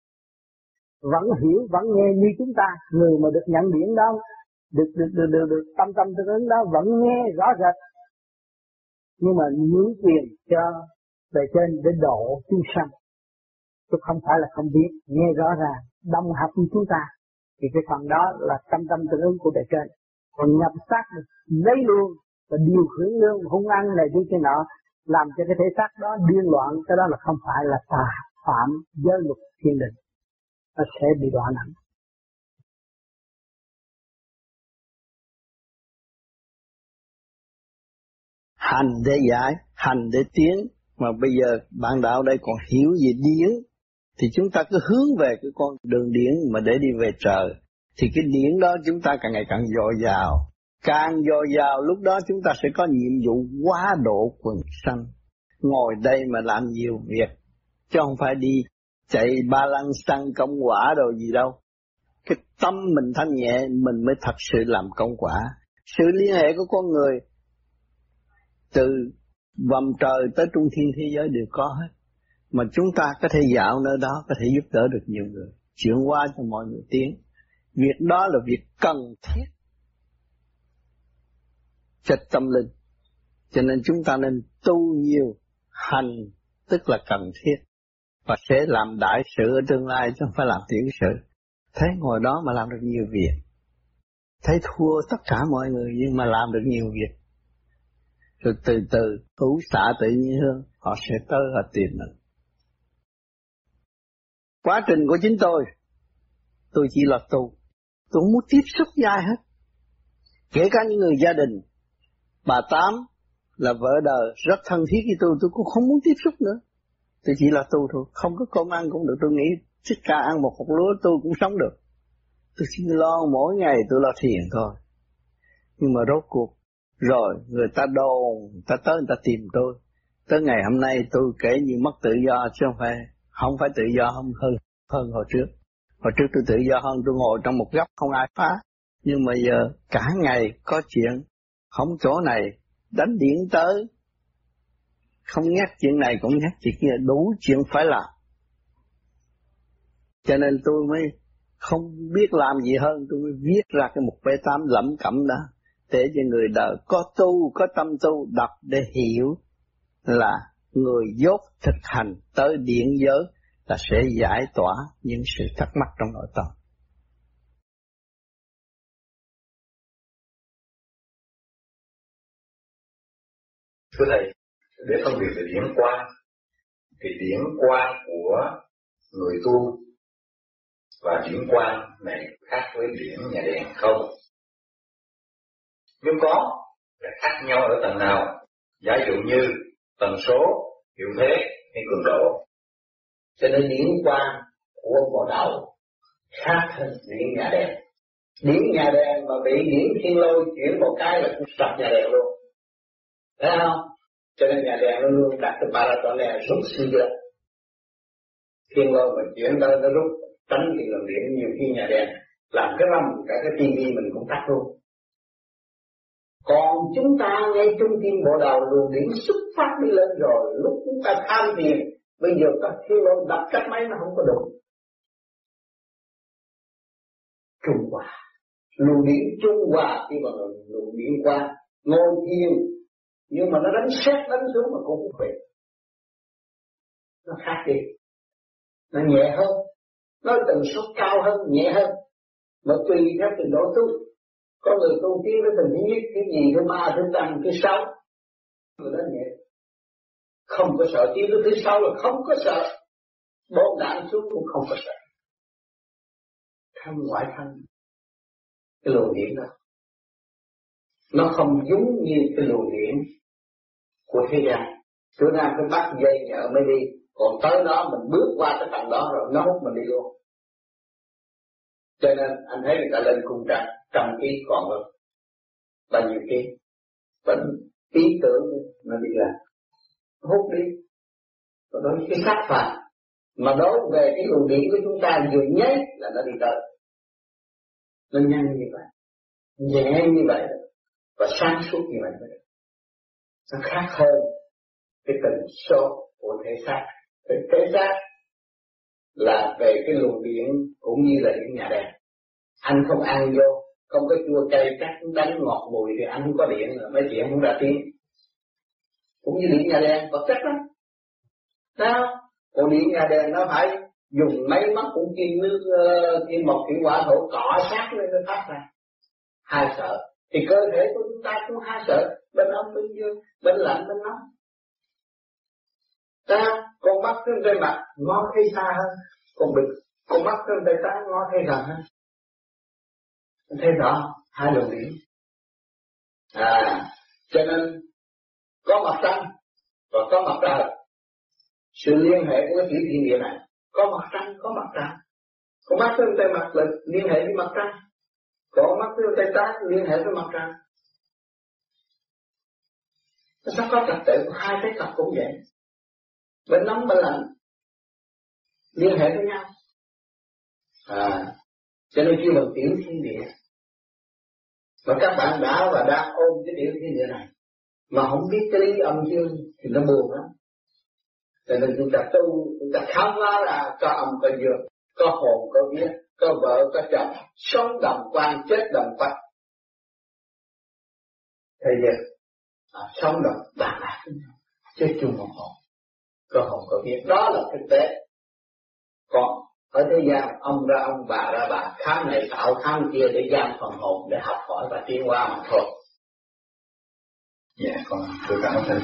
vẫn hiểu vẫn nghe như chúng ta. Người mà được nhận điển đó, được tâm tương ứng đó vẫn nghe rõ rệt, nhưng mà nhường quyền cho bề trên để độ chúng sanh, chứ không phải là không biết, nghe rõ ràng đồng hợp với chúng ta, thì cái phần đó là tâm tương ứng của bề trên. Còn nhập xác lấy luôn và điều khiển luôn hung ăn này đi cái nọ, làm cho cái thể xác đó điên loạn, cái đó là không phải là tà phạm giới luật thiên đình, nó sẽ bị đọa nặng. Hành để giải, hành để tiến, mà bây giờ bạn đạo đây còn hiểu về điển, thì chúng ta cứ hướng về cái con đường điển mà để đi về trời, thì cái điển đó chúng ta càng ngày càng dồi dào. Càng dồi dào lúc đó chúng ta sẽ có nhiệm vụ quá độ quần sanh. Ngồi đây mà làm nhiều việc, chứ không phải đi chạy ba lăng xăng công quả đồ gì đâu. Cái tâm mình thanh nhẹ, mình mới thật sự làm công quả. Sự liên hệ của con người từ vòng trời tới trung thiên thế giới đều có hết. Mà chúng ta có thể dạo nơi đó, có thể giúp đỡ được nhiều người, chuyển qua cho mọi người tiến. Việc đó là việc cần thiết cho tâm linh. Cho nên chúng ta nên tu nhiều, hành tức là cần thiết, và sẽ làm đại sự ở tương lai chứ không phải làm tiểu sự. Thấy ngồi đó mà làm được nhiều việc, thấy thua tất cả mọi người nhưng mà làm được nhiều việc, rồi từ từ hữu xạ tự nhiên hơn, họ sẽ tới họ tìm mình. Quá trình của chính tôi chỉ là tu, tôi không muốn tiếp xúc với ai hết. Kể cả những người gia đình, bà Tám là vợ đời rất thân thiết với tôi cũng không muốn tiếp xúc nữa. Tôi chỉ là tu thôi, không có cơm ăn cũng được. Tôi nghĩ thích ca ăn một hột lúa tôi cũng sống được. Tôi chỉ lo mỗi ngày tôi lo thiền thôi. Nhưng mà rốt cuộc rồi người ta đồn, người ta tới người ta tìm tôi. Tới ngày hôm nay tôi kể như mất tự do, chứ không phải tự do hơn hồi trước. Hồi trước tôi tự do hơn, tôi ngồi trong một góc không ai phá. Nhưng mà giờ cả ngày có chuyện, không chỗ này đánh điện tới, Không nhắc chuyện này cũng nhắc chuyện kia, đủ chuyện phải làm. Cho nên tôi mới không biết làm gì hơn, tôi mới viết ra cái mục B8 lẩm cẩm đó, để cho người đời có tu, có tâm tu đọc để hiểu là người dốt thực hành tới điển giới là sẽ giải tỏa những sự thắc mắc trong nội tâm. Thưa Thầy, để phân biệt về điển quang, thì điển quang của người tu và điển quang này khác với điển nhà đèn không? Nếu có, là khác nhau ở tầng nào? Giả dụ như tần số, hiệu thế hay cường độ. Cho nên điển quang của bộ đầu khác hơn điển nhà đèn. Điển nhà đèn mà bị điển thiên lôi chuyển một cái là cũng sập nhà đèn luôn. Thấy không? Cho nên nhà đèn nó luôn đặt cái paratonel rút xuyên ra. Thiên lôi mà chuyển tới nó rút, tránh thì làm điện nhiều khi nhà đèn làm cái râm cả cái tivi mình cũng tắt luôn. Còn chúng ta ngay trung tim bộ đầu luồng điển xuất phát đi lên rồi, lúc chúng ta tham thiền, bây giờ các thiên lôi đặt cách máy nó không có đủ. Trung hòa, luồng điển trung hòa khi mà luồng điển qua ngồi thiền, nhưng mà nó đánh xét đánh xuống mà cũng không phải. Nó khác đi, nó nhẹ hơn, nó tần số cao hơn, nhẹ hơn, mà tùy theo trình độ tu. Có người tu tiến với từng thứ nhất, thứ nhì, thứ ba, thứ năm, thứ sáu, người đó nhẹ, không có sợ. Tiến tới thứ sáu là không có sợ, bom đạn xuống cũng không có sợ. Thân ngoại thân, cái luồng điển đó nó không giống như cái luồng điển của thế gian. Chỗ nào phải bắt dây nhợ mới đi, còn tới đó mình bước qua cái tầng đó rồi nó hút mình đi luôn. Cho nên anh thấy người ta lên cung trăng 100 ký còn hơn bao nhiêu ký, vẫn ý tưởng nó đi ra hút đi. Còn đối với cái sát phạt mà đối về cái luồng điển của chúng ta vừa nháy là nó đi tới, nó nhanh như vậy, nhẹ như vậy và sáng suốt như vậy. Nó khác hơn cái tần số của thể xác. Thể xác là về cái luồng điện cũng như là điện nhà đèn. Anh không ăn vô, không có chua cay cắt đánh ngọt mùi thì anh không có điện rồi, mấy chuyện không ra tiếng. Cũng như điện nhà đèn vật chất lắm. Sao? Còn điện nhà đèn nó phải dùng máy móc cũng kim nước, kim mộc, kim hỏa thổ cọ sát lên nó phát ra. Hai sợ. Thì cơ thể của chúng ta cũng hai sợ, bên âm bên dương, bên lạnh bên nóng. Ta con mắt trên tay mặt ngó thấy xa hơn, còn bị con mắt trên tay trái ngó thấy gần hơn. Thấy rõ hai luồng điển. Cho nên có mặt trăng và có mặt trời. Sự liên hệ của cái tiểu thiên địa này có mặt trăng, có mặt trời. Con mắt trên tay mặt là liên hệ với mặt trăng, còn mắt trên tay trái liên hệ với mặt trời. Nó sắp có trật tự của hai cái cặp cũng vậy. Bên nóng bên lạnh liên hệ với nhau. Cho nên kêu bằng tiểu thiên địa. Mà các bạn đã và đang ôm cái tiểu thiên địa này mà không biết cái lý âm dương thì nó buồn lắm. Cho nên chúng ta tu, chúng ta khám phá ra có âm có dương, có hồn có vía, có vợ có chồng, sống đồng quan chết đồng quách. Thế giờ sống đồng bàn lạc chết chung một hồn, có hồn có vía, đó là thực tế. Còn ở thế gian ông ra ông, bà ra bà, khám này tạo khám kia để giam phần hồn để học hỏi và tiến hóa mà thôi. Dạ, con tôi cảm ơn thầy.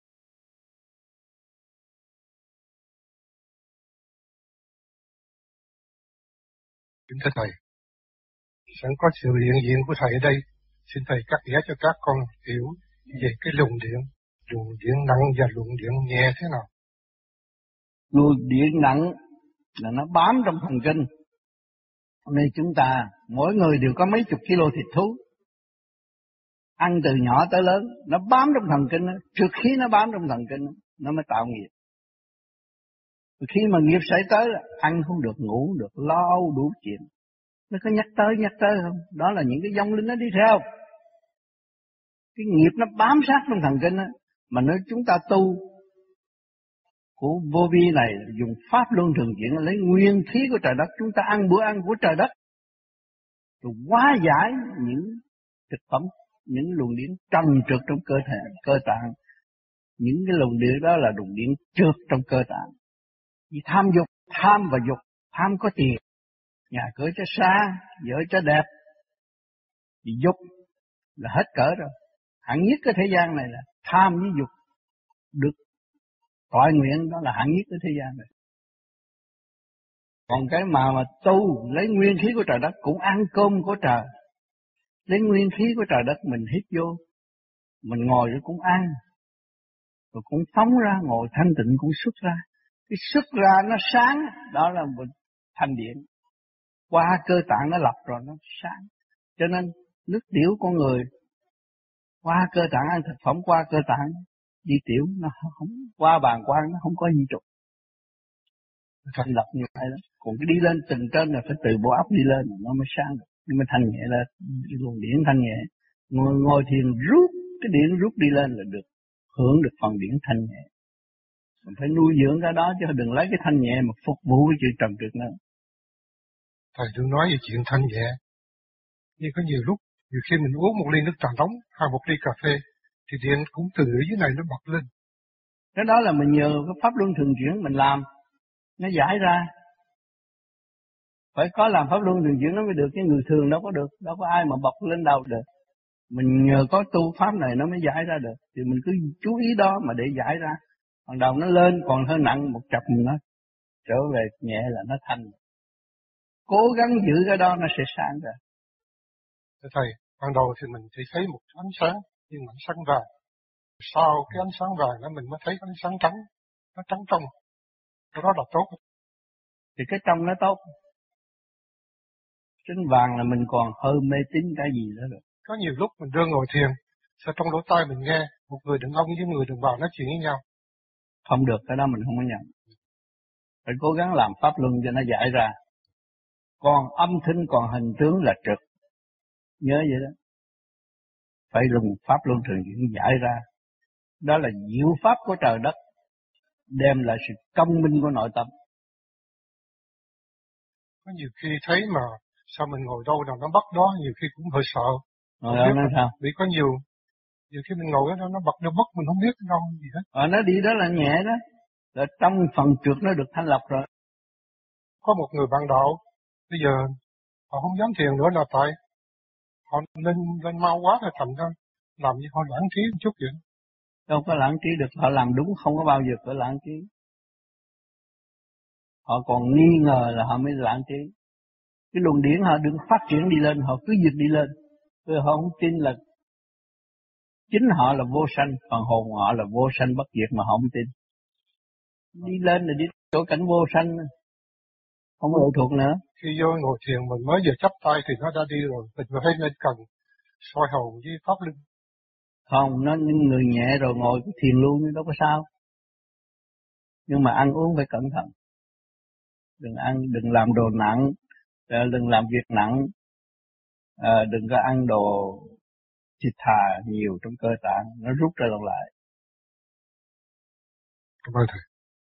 Kính thưa thầy, sẵn có sự hiện diện của thầy ở đây, xin thầy cắt nghĩa cho các con hiểu về cái luồng điện nặng và luồng điện nhẹ thế nào. Luồng điện nặng là nó bám trong thần kinh, nên chúng ta mỗi người đều có mấy chục kilo thịt thú, ăn từ nhỏ tới lớn, nó bám trong thần kinh, trước khi nó bám trong thần kinh nó mới tạo nghiệp. Khi mà nghiệp xảy tới ăn không được, ngủ không được, lo âu đủ chuyện. Nó có nhắc tới không? Đó là những cái vong linh nó đi theo. Cái nghiệp nó bám sát trong thần kinh đó. Mà nếu chúng ta tu của vô vi này dùng pháp luân thường chuyển lấy nguyên khí của trời đất, chúng ta ăn bữa ăn của trời đất, rồi hóa giải những thực phẩm, những luồng điển trần trượt trong cơ thể, cơ tạng. Những cái luồng điển đó là luồng điển trượt trong cơ tạng. Vì tham dục, tham và dục, tham có tiền, nhà cửa cho xa, vợ cho đẹp. Vì dục là hết cỡ rồi. Hạng nhất cái thế gian này là tham với dục được toại nguyện, đó là hạng nhất cái thế gian này. Còn cái mà tu lấy nguyên khí của trời đất cũng ăn cơm của trời. Lấy nguyên khí của trời đất mình hít vô, mình ngồi rồi cũng ăn, rồi cũng phóng ra, ngồi thanh tịnh cũng xuất ra. Cái xuất ra nó sáng, đó là một thanh điện. Qua cơ tạng nó lập rồi nó sáng. Cho nên nước tiểu con người qua cơ tạng ăn thực phẩm, qua cơ tạng đi tiểu, nó không qua bàng quang, nó không có gì trục. Thành lập như vậy đó. Còn cái đi lên từng trên là phải từ bộ óc đi lên nó mới sáng được. Nhưng mà thanh nhẹ là luồng điển thanh nhẹ. Ngồi thiền rút cái điển rút đi lên là được hưởng được phần điển thanh nhẹ. Mình phải nuôi dưỡng cái đó chứ đừng lấy cái thanh nhẹ mà phục vụ cái chuyện trần trượt nữa. Thầy đừng nói về chuyện thanh nhẹ. Nhưng có nhiều lúc, nhiều khi mình uống một ly nước trà nóng hay một ly cà phê thì điện cũng từ ở dưới này nó bật lên. Cái đó là mình nhờ cái pháp luân thường chuyển mình làm, nó giải ra. Phải có làm pháp luân thường chuyển nó mới được, cái người thường đâu có được, đâu có ai mà bật lên đầu được. Mình nhờ có tu pháp này nó mới giải ra được, thì mình cứ chú ý đó mà để giải ra. Còn đầu nó lên còn hơi nặng, một chập mình nó trở về nhẹ là nó thanh. Cố gắng giữ cái đó nó sẽ sáng ra. Thầy, ban đầu thì mình chỉ thấy một ánh sáng, nhưng mà ánh sáng vàng. Sau cái ánh sáng vàng đó mình mới thấy ánh sáng trắng, nó trắng trong. Cái đó là tốt. Thì cái trong nó tốt. Trứng vàng là mình còn hơi mê tín cái gì đó rồi. Có nhiều lúc mình đưa ngồi thiền, sau trong lỗ tai mình nghe một người đàn ông với người đàn bà nói chuyện với nhau. Không được, cái đó mình không có nhận. Phải cố gắng làm pháp luân cho nó giải ra. Còn âm thanh còn hình tướng là trực. Nhớ vậy đó. Phải dùng pháp luân thường chuyển giải ra. Đó là diệu pháp của trời đất, đem lại sự công minh của nội tâm. Có nhiều khi thấy mà sao mình ngồi đâu nào nó bắt đó, nhiều khi cũng hơi sợ. Ngồi đâu nó sao? Vì có nhiều khi mình ngồi đó nó bật nó bất mình không biết đâu gì hết. Nó đi đó là nhẹ đó. Là trong phần trượt nó được thanh lập rồi. Có một người bạn đạo, bây giờ họ không dám thiền nữa là tại họ lên mau quá rồi thành ra làm như họ lãng trí một chút vậy. Đâu có lãng trí được, họ làm đúng không có bao giờ có lãng trí. Họ còn nghi ngờ là họ mới lãng trí. Cái luồng điển họ đừng phát triển đi lên, họ cứ giật đi lên. Rồi họ không tin là chính họ là vô sanh, phần hồn họ là vô sanh bất diệt mà họ không tin. Đi lên là đi chỗ cảnh vô sanh, không có lệ thuộc nữa. Khi vô ngồi thiền mình mới vừa chắp tay thì nó đã đi rồi, mình phải nên cần soi hồn với pháp luân. Không, nó những người nhẹ rồi ngồi cái thiền luôn đâu có sao. Nhưng mà ăn uống phải cẩn thận. Đừng làm đồ nặng, đừng làm việc nặng, đừng có ăn đồ thịt thà nhiều trong cơ tạng, nó rút ra lần lại. Cảm ơn thầy.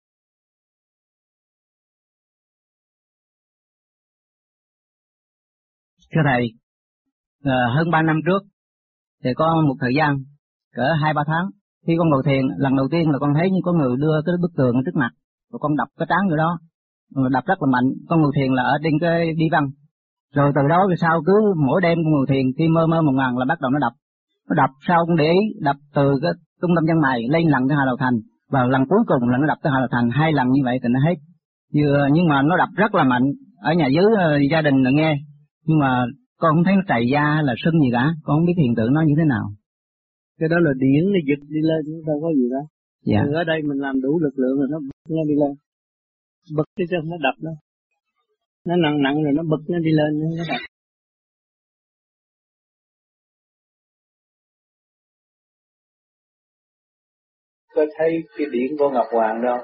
Thưa thầy, hơn 3 năm trước thì có một thời gian cỡ 2-3 tháng, khi con ngồi thiền lần đầu tiên là con thấy như có người đưa cái bức tường trước mặt, rồi con đập cái trán vô đó, đập rất là mạnh. Con ngồi thiền là ở trên cái đi văn, rồi từ đó về sau cứ mỗi đêm con ngồi thiền khi mơ một ngàn là bắt đầu nó đập sau con để ý, đập từ cái trung tâm chân mày lên lần cái hạ đầu thành, và lần cuối cùng là nó đập tới hạ đầu thành 2 lần như vậy thì nó hết. Nhưng mà nó đập rất là mạnh, ở nhà dưới gia đình là nghe, nhưng mà con không thấy nó trầy da hay là sưng gì cả, con không biết hiện tượng nó như thế nào. Cái đó là điển nó giật đi lên, đâu có gì đâu. Dạ. Từ ở đây mình làm đủ lực lượng rồi nó bật nó đi lên. Bật chứ không nó đập đâu. Nó nặng rồi nó bật nó đi lên, nó đập. Có thấy cái điển của Ngọc Hoàng đâu?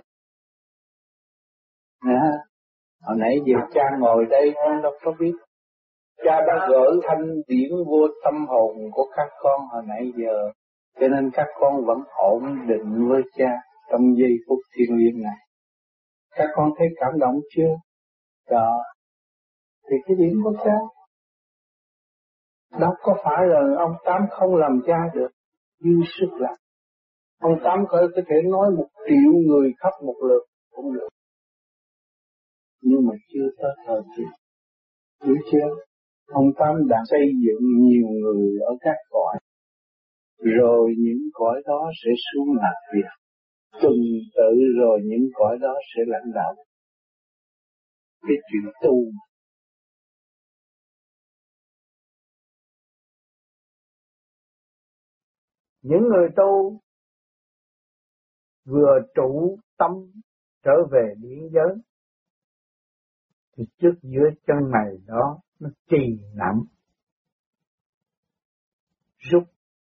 Hồi nãy giờ cha ngồi đây con đâu có biết. Cha đã gửi thanh điển vô tâm hồn của các con hồi nãy giờ, cho nên các con vẫn ổn định với cha. trong giây phút thiêng liêng này. Các con thấy cảm động chưa? Đó. Thì cái điểm của cha đâu có phải là ông Tám không làm cha được, dư sức làm. Ông Tám có thể nói 1 triệu người khắp một lượt cũng được. Nhưng mà chưa tới thời kỳ. Hiểu chưa? Ông Tám đã xây dựng nhiều người ở các cõi. Rồi những cõi đó sẽ xuống làm việc. Tuần tự rồi những cõi đó sẽ lãnh đạo. Cái chuyện tu. Những người tu vừa trụ tâm trở về điển giới thì trước giữa chân này đó nó trì nặng rút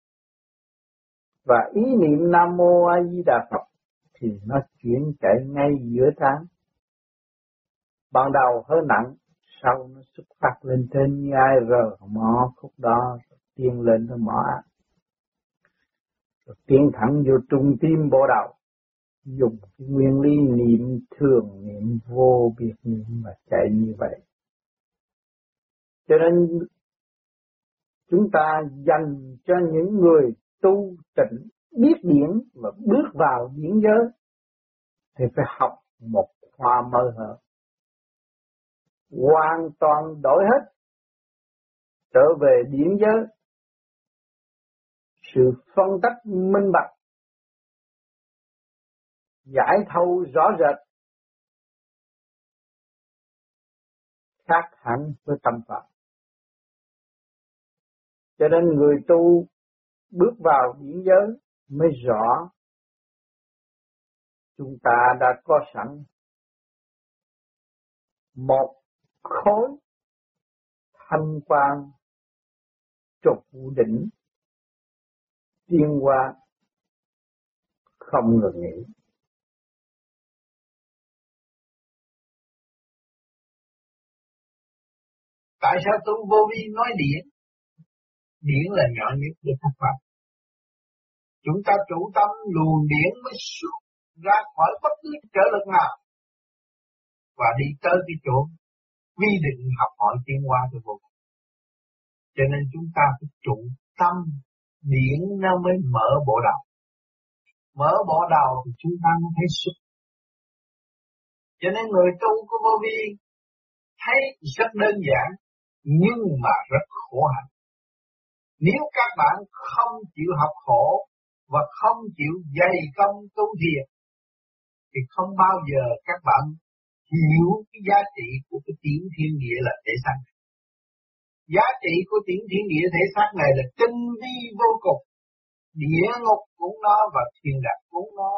và ý niệm Nam Mô A Di Đà Phật thì nó chuyển chạy ngay giữa trán. Ban đầu hơi nặng, sau nó xuất phát lên trên như ai rờ mỏ khúc đó, tiến lên nó mỏ ác. Rồi tiến thẳng vô trung tim bộ đầu, dùng cái nguyên lý niệm thường, niệm vô biệt niệm mà chạy như vậy. Cho nên chúng ta dành cho những người tu tịnh biết điển và bước vào điển giới thì phải học một khoa mơ hở, hoàn toàn đổi hết, trở về điển giới, sự phân tách minh bạch, giải thâu rõ rệt, khác hẳn với tâm Phật. Cho nên người tu bước vào điển giới mới rõ chúng ta đã có sẵn một khối thanh quan trụ đỉnh tiến hóa không ngừng nghỉ. Tại sao tu vô vi nói điển? Điển là nhỏ nhất của các bạn. Chúng ta trụ tâm luồng điển mới xuất ra khỏi bất cứ trở lực nào và đi tới cái chỗ quy định học hỏi tiến hóa cho vô cùng. Cho nên chúng ta phải trụ tâm điển nó mới mở bộ đầu. Mở bộ đầu thì chúng ta mới thấy xuất. Cho nên người tu của vô vi thấy rất đơn giản nhưng mà rất khổ hạnh. Nếu các bạn không chịu học khổ và không chịu dày công tu thiền thì không bao giờ các bạn hiểu cái giá trị của cái tiểu thiên địa là thể xác. Giá trị của tiểu thiên địa thể xác này là tinh vi vô cùng. Địa ngục cũng nó và thiên đàng cũng nó.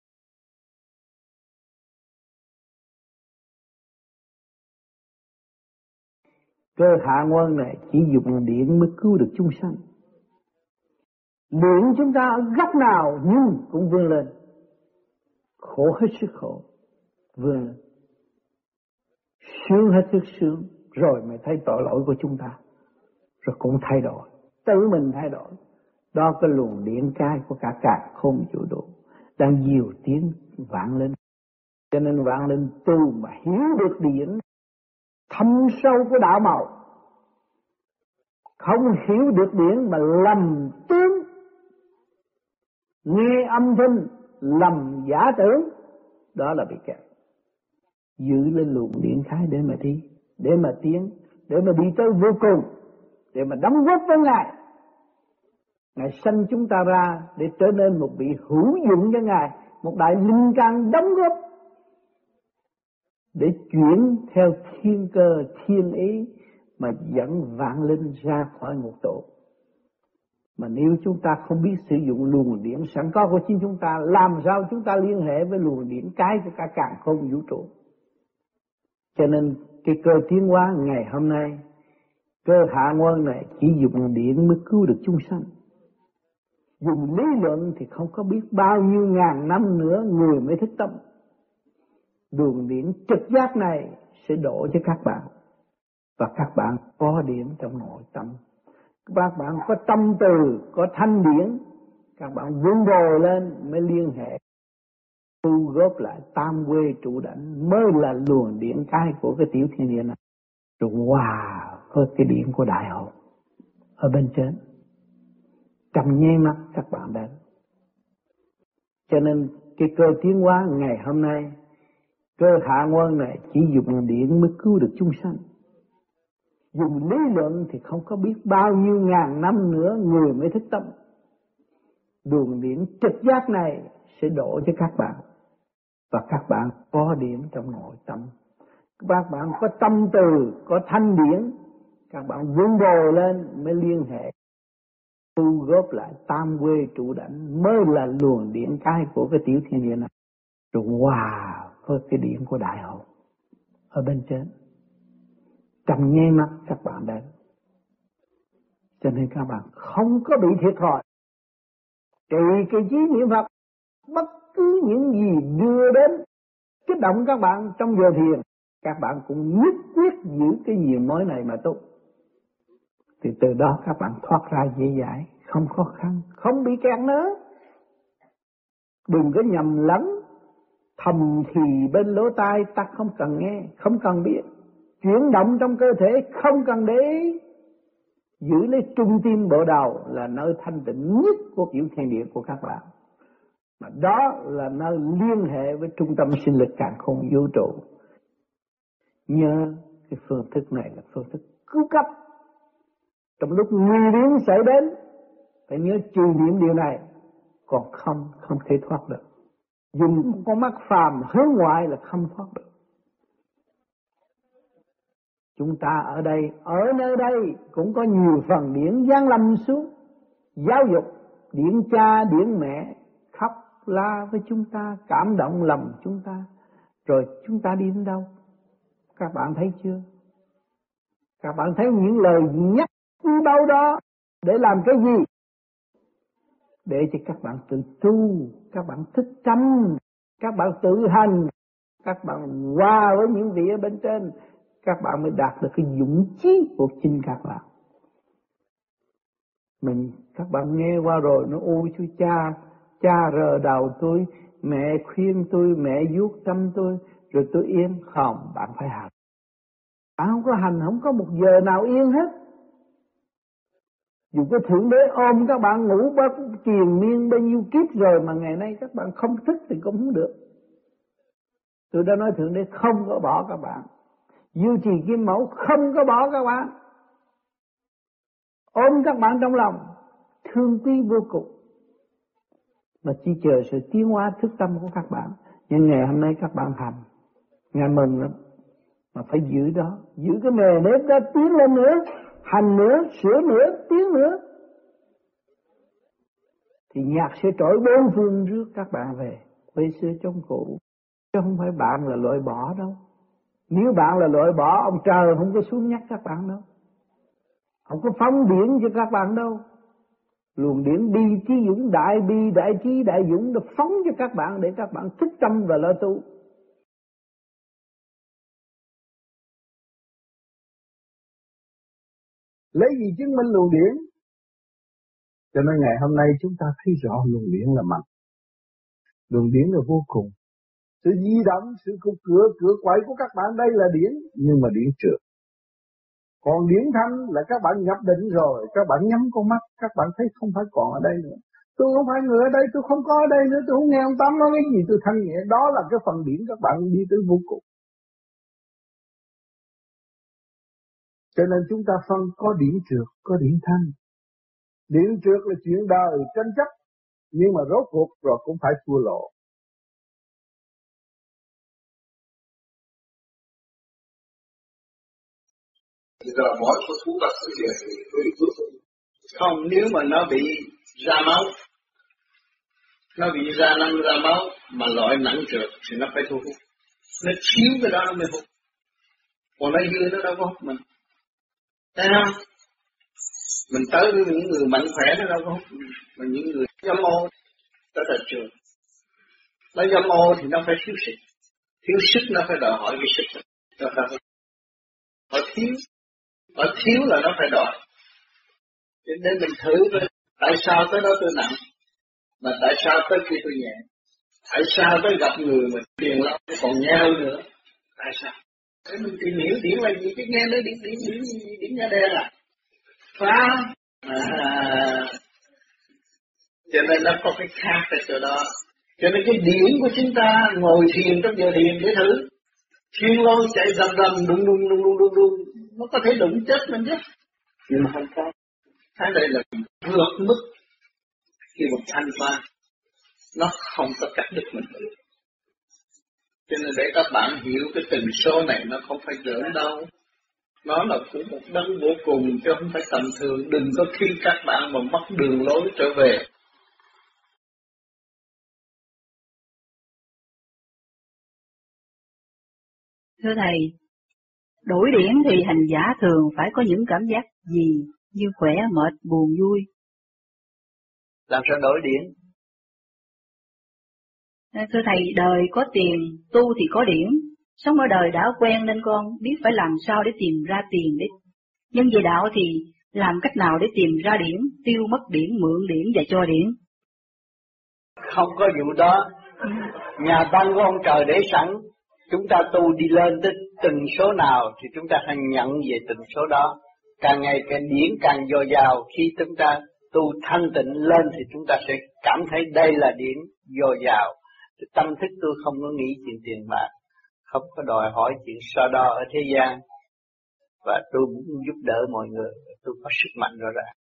Cơ hạ nguyên này chỉ dùng điện mới cứu được chúng sanh. Điện chúng ta ở góc nào nhưng cũng vươn lên. Khổ hết sức khổ, vươn lên. Sướng hết sức sướng, rồi mới thấy tội lỗi của chúng ta. Rồi cũng thay đổi, tự mình thay đổi. Đó cái luồng điện cái của cả không vũ trụ đang nhiều tiếng vang lên. Cho nên vang lên tu mà hiểu được điện, thâm sâu của đạo màu. Không hiểu được điển mà lầm tướng, nghe âm thanh lầm giả tưởng, đó là bị kẹt. Giữ lên luồng điển khái để mà đi, để mà tiến, để mà đi tới vô cùng, để mà đóng góp với Ngài. Ngài sanh chúng ta ra để trở nên một vị hữu dụng cho Ngài, một đại linh căn đóng góp để chuyển theo thiên cơ thiên ý mà dẫn vạn linh ra khỏi ngục tù. Mà nếu chúng ta không biết sử dụng luồng điển sẵn có của chính chúng ta, làm sao chúng ta liên hệ với luồng điển cái của cả càn khôn vũ trụ? Cho nên cái cơ tiến hóa ngày hôm nay, cơ hạ nguyên này chỉ dùng điển mới cứu được chúng sanh. Dùng lý luận thì không có biết bao nhiêu ngàn năm nữa người mới thức tâm. Luồng điển trực giác này sẽ đổ cho các bạn. Và các bạn có điển trong nội tâm. Các bạn có tâm từ, có thanh điển. Các bạn vun bồi lên mới liên hệ thu góp lại tam quê trụ đảnh mới là luồng điển cái của cái tiểu thiên địa này, rồi hòa với cái điển của đại hồn ở bên trên. Trong nháy mắt các bạn đến. Cho nên cái cơ tiến hóa ngày hôm nay, cơ hạ nguyên này chỉ dùng điển mới cứu được chúng sanh. Dùng lý luận thì không có biết bao nhiêu ngàn năm nữa người mới thức tâm. Đường điển trực giác này sẽ đổ cho các bạn. Và các bạn có điểm trong nội tâm. Các bạn có tâm từ, có thanh điển. Các bạn vun bồi lên mới liên hệ. Thu góp lại tam quê trụ đảnh mới là luồng điển cái của cái tiểu thiên địa này. Rồi hòa với cái điển của đại hồn ở bên trên. Trong nháy mắt các bạn đến. Cho nên các bạn không có bị thiệt thòi. Trị cái trí niệm Phật, bất cứ những gì đưa đến kích động các bạn trong giờ thiền, các bạn cũng nhất quyết giữ cái diệu mới này mà tu. Thì từ đó các bạn thoát ra dễ dãi, không khó khăn, không bị kẹt nữa. Đừng có nhầm lẫn, thầm thì bên lỗ tai ta không cần nghe, không cần biết. Chuyển động trong cơ thể không cần để ý. Giữ lấy trung tim bộ đầu là nơi thanh tịnh nhất của tiểu thiên địa của các bạn. Mà đó là nơi liên hệ với trung tâm sinh lực càn khôn vũ trụ. Nhớ cái phương thức này là phương thức cứu cấp. Trong lúc nguy hiểm xảy đến, phải nhớ trì niệm điều này, còn không thể thoát được. Dùng con mắt phàm hướng ngoại là không thoát được. Chúng ta ở đây, ở nơi đây cũng có nhiều phần điển giáng lâm xuống, giáo dục, điển cha, điển mẹ, khóc la với chúng ta, cảm động lòng chúng ta. Rồi chúng ta đi đến đâu? Các bạn thấy chưa? Các bạn thấy những lời nhắc quý báu đó để làm cái gì? Để cho các bạn tự tu, các bạn thức tâm, các bạn tự hành, các bạn hòa với những vị ở bên trên, các bạn mới đạt được cái dũng chí của chính các bạn. Các bạn nghe qua rồi, nó ôi chú cha rờ đầu tôi, mẹ khuyên tôi, mẹ vuốt tâm tôi, rồi tôi yên. Không, bạn phải hành. Bạn không có hành, không có một giờ nào yên hết. Dù cái Thượng Đế ôm các bạn ngủ bất triền miên bao nhiêu kiếp rồi mà ngày nay các bạn không thức thì cũng không được. Tôi đã nói Thượng Đế không có bỏ các bạn. Duy trì Kim Mẫu không có bỏ các bạn. Ôm các bạn trong lòng, thương quý vô cùng. Mà chỉ chờ sự tiến hóa thức tâm của các bạn. Nhưng ngày hôm nay các bạn hành, Ngài mừng lắm. Mà phải giữ đó, giữ cái nề nếp đó, tiến lên nữa, hành nữa, sửa nữa, tiến nữa. Thì nhạc sẽ trỗi bốn phương rước các bạn về, quê xưa trong cũ. Chứ không phải bạn là loại bỏ đâu. Nếu bạn là loại bỏ, ông trời không có xuống nhắc các bạn đâu. Không có phóng điển cho các bạn đâu. Luồng điển bi trí dũng, đại bi, đại trí, đại dũng đã phóng cho các bạn để các bạn thức tâm và lo tu. Lấy gì chứng minh luồng điển? Cho nên ngày hôm nay chúng ta thấy rõ luồng điển là mạnh. Luồng điển là vô cùng. Sự di động, sự cửa quậy của các bạn đây là điển, nhưng mà điển trượt. Còn điển thanh là các bạn nhập định rồi, các bạn nhắm con mắt, các bạn thấy không phải còn ở đây nữa. Tôi không phải người ở đây, tôi không có ở đây nữa, tôi không nghe ông Tám nói cái gì, tôi thanh nhẹ. Đó là cái phần điển các bạn đi tới vô cùng. Cho nên chúng ta phân có điển trượt, có điển thanh. Điển trượt là chuyện đời, tranh chấp, nhưng mà rốt cuộc rồi cũng phải thua lộ. Thì giờ mỗi số thuốc bác sĩ không, nếu mà nó bị ra máu, ra máu mà loại nặng trượt thì nó phải thu hút. Nó chiếu cái đó nó mới hút. Còn nó dư nó đâu có hút mình. Thấy không? Mình tới với những người mạnh khỏe nó đâu có hút mình. Mà những người dâm ô đó là trường. Nó dâm ô thì nó phải thiếu sức. Thiếu sức nó phải đòi hỏi cái sức. Họ thiếu là nó phải đòi. Cho nên mình thử coi tại sao tới đó tôi nặng, mà tại sao tới khi tôi nhẹ. Tại sao tôi gặp người mà tiền lâu còn nheo nữa? Tại sao? Để mình tìm hiểu điển là gì, cái nghe nói điển nha đen à? Phải không? Cho nên nó có cái khác ở chỗ đó. Cho nên cái điển của chúng ta ngồi thiền trong giờ thiền để thử. Thiên lôi chạy rầm rầm đùng, nó có thể đụng chết mình chứ. Nhưng mà không có. Cái đây là vượt mức khi một thanh qua, nó không có cắt đứt mình. Cho nên để các bạn hiểu cái từng số này nó không phải giỡn đâu. Nó là cũng một đấng vô cùng chứ không phải tầm thường. Đừng có khi các bạn mà mất đường lối trở về. Thưa Thầy, đổi điển thì hành giả thường phải có những cảm giác gì như khỏe, mệt, buồn, vui? Làm sao đổi điển? Thưa Thầy, đời có tiền, tu thì có điển. Sống ở đời đã quen nên con biết phải làm sao để tìm ra tiền đấy. Nhưng về đạo thì làm cách nào để tìm ra điển, tiêu mất điển, mượn điển và cho điển? Không có vụ đó. Nhà văn của ông trời để sẵn. Chúng ta tu đi lên tới từng số nào thì chúng ta hãy nhận về từng số đó. Càng ngày cái điển càng dồi dào. Khi chúng ta tu thanh tịnh lên thì chúng ta sẽ cảm thấy đây là điển dồi dào. Tâm thức tôi không có nghĩ chuyện tiền bạc, không có đòi hỏi chuyện so đo ở thế gian. Và tôi muốn giúp đỡ mọi người, tôi có sức mạnh rõ ràng.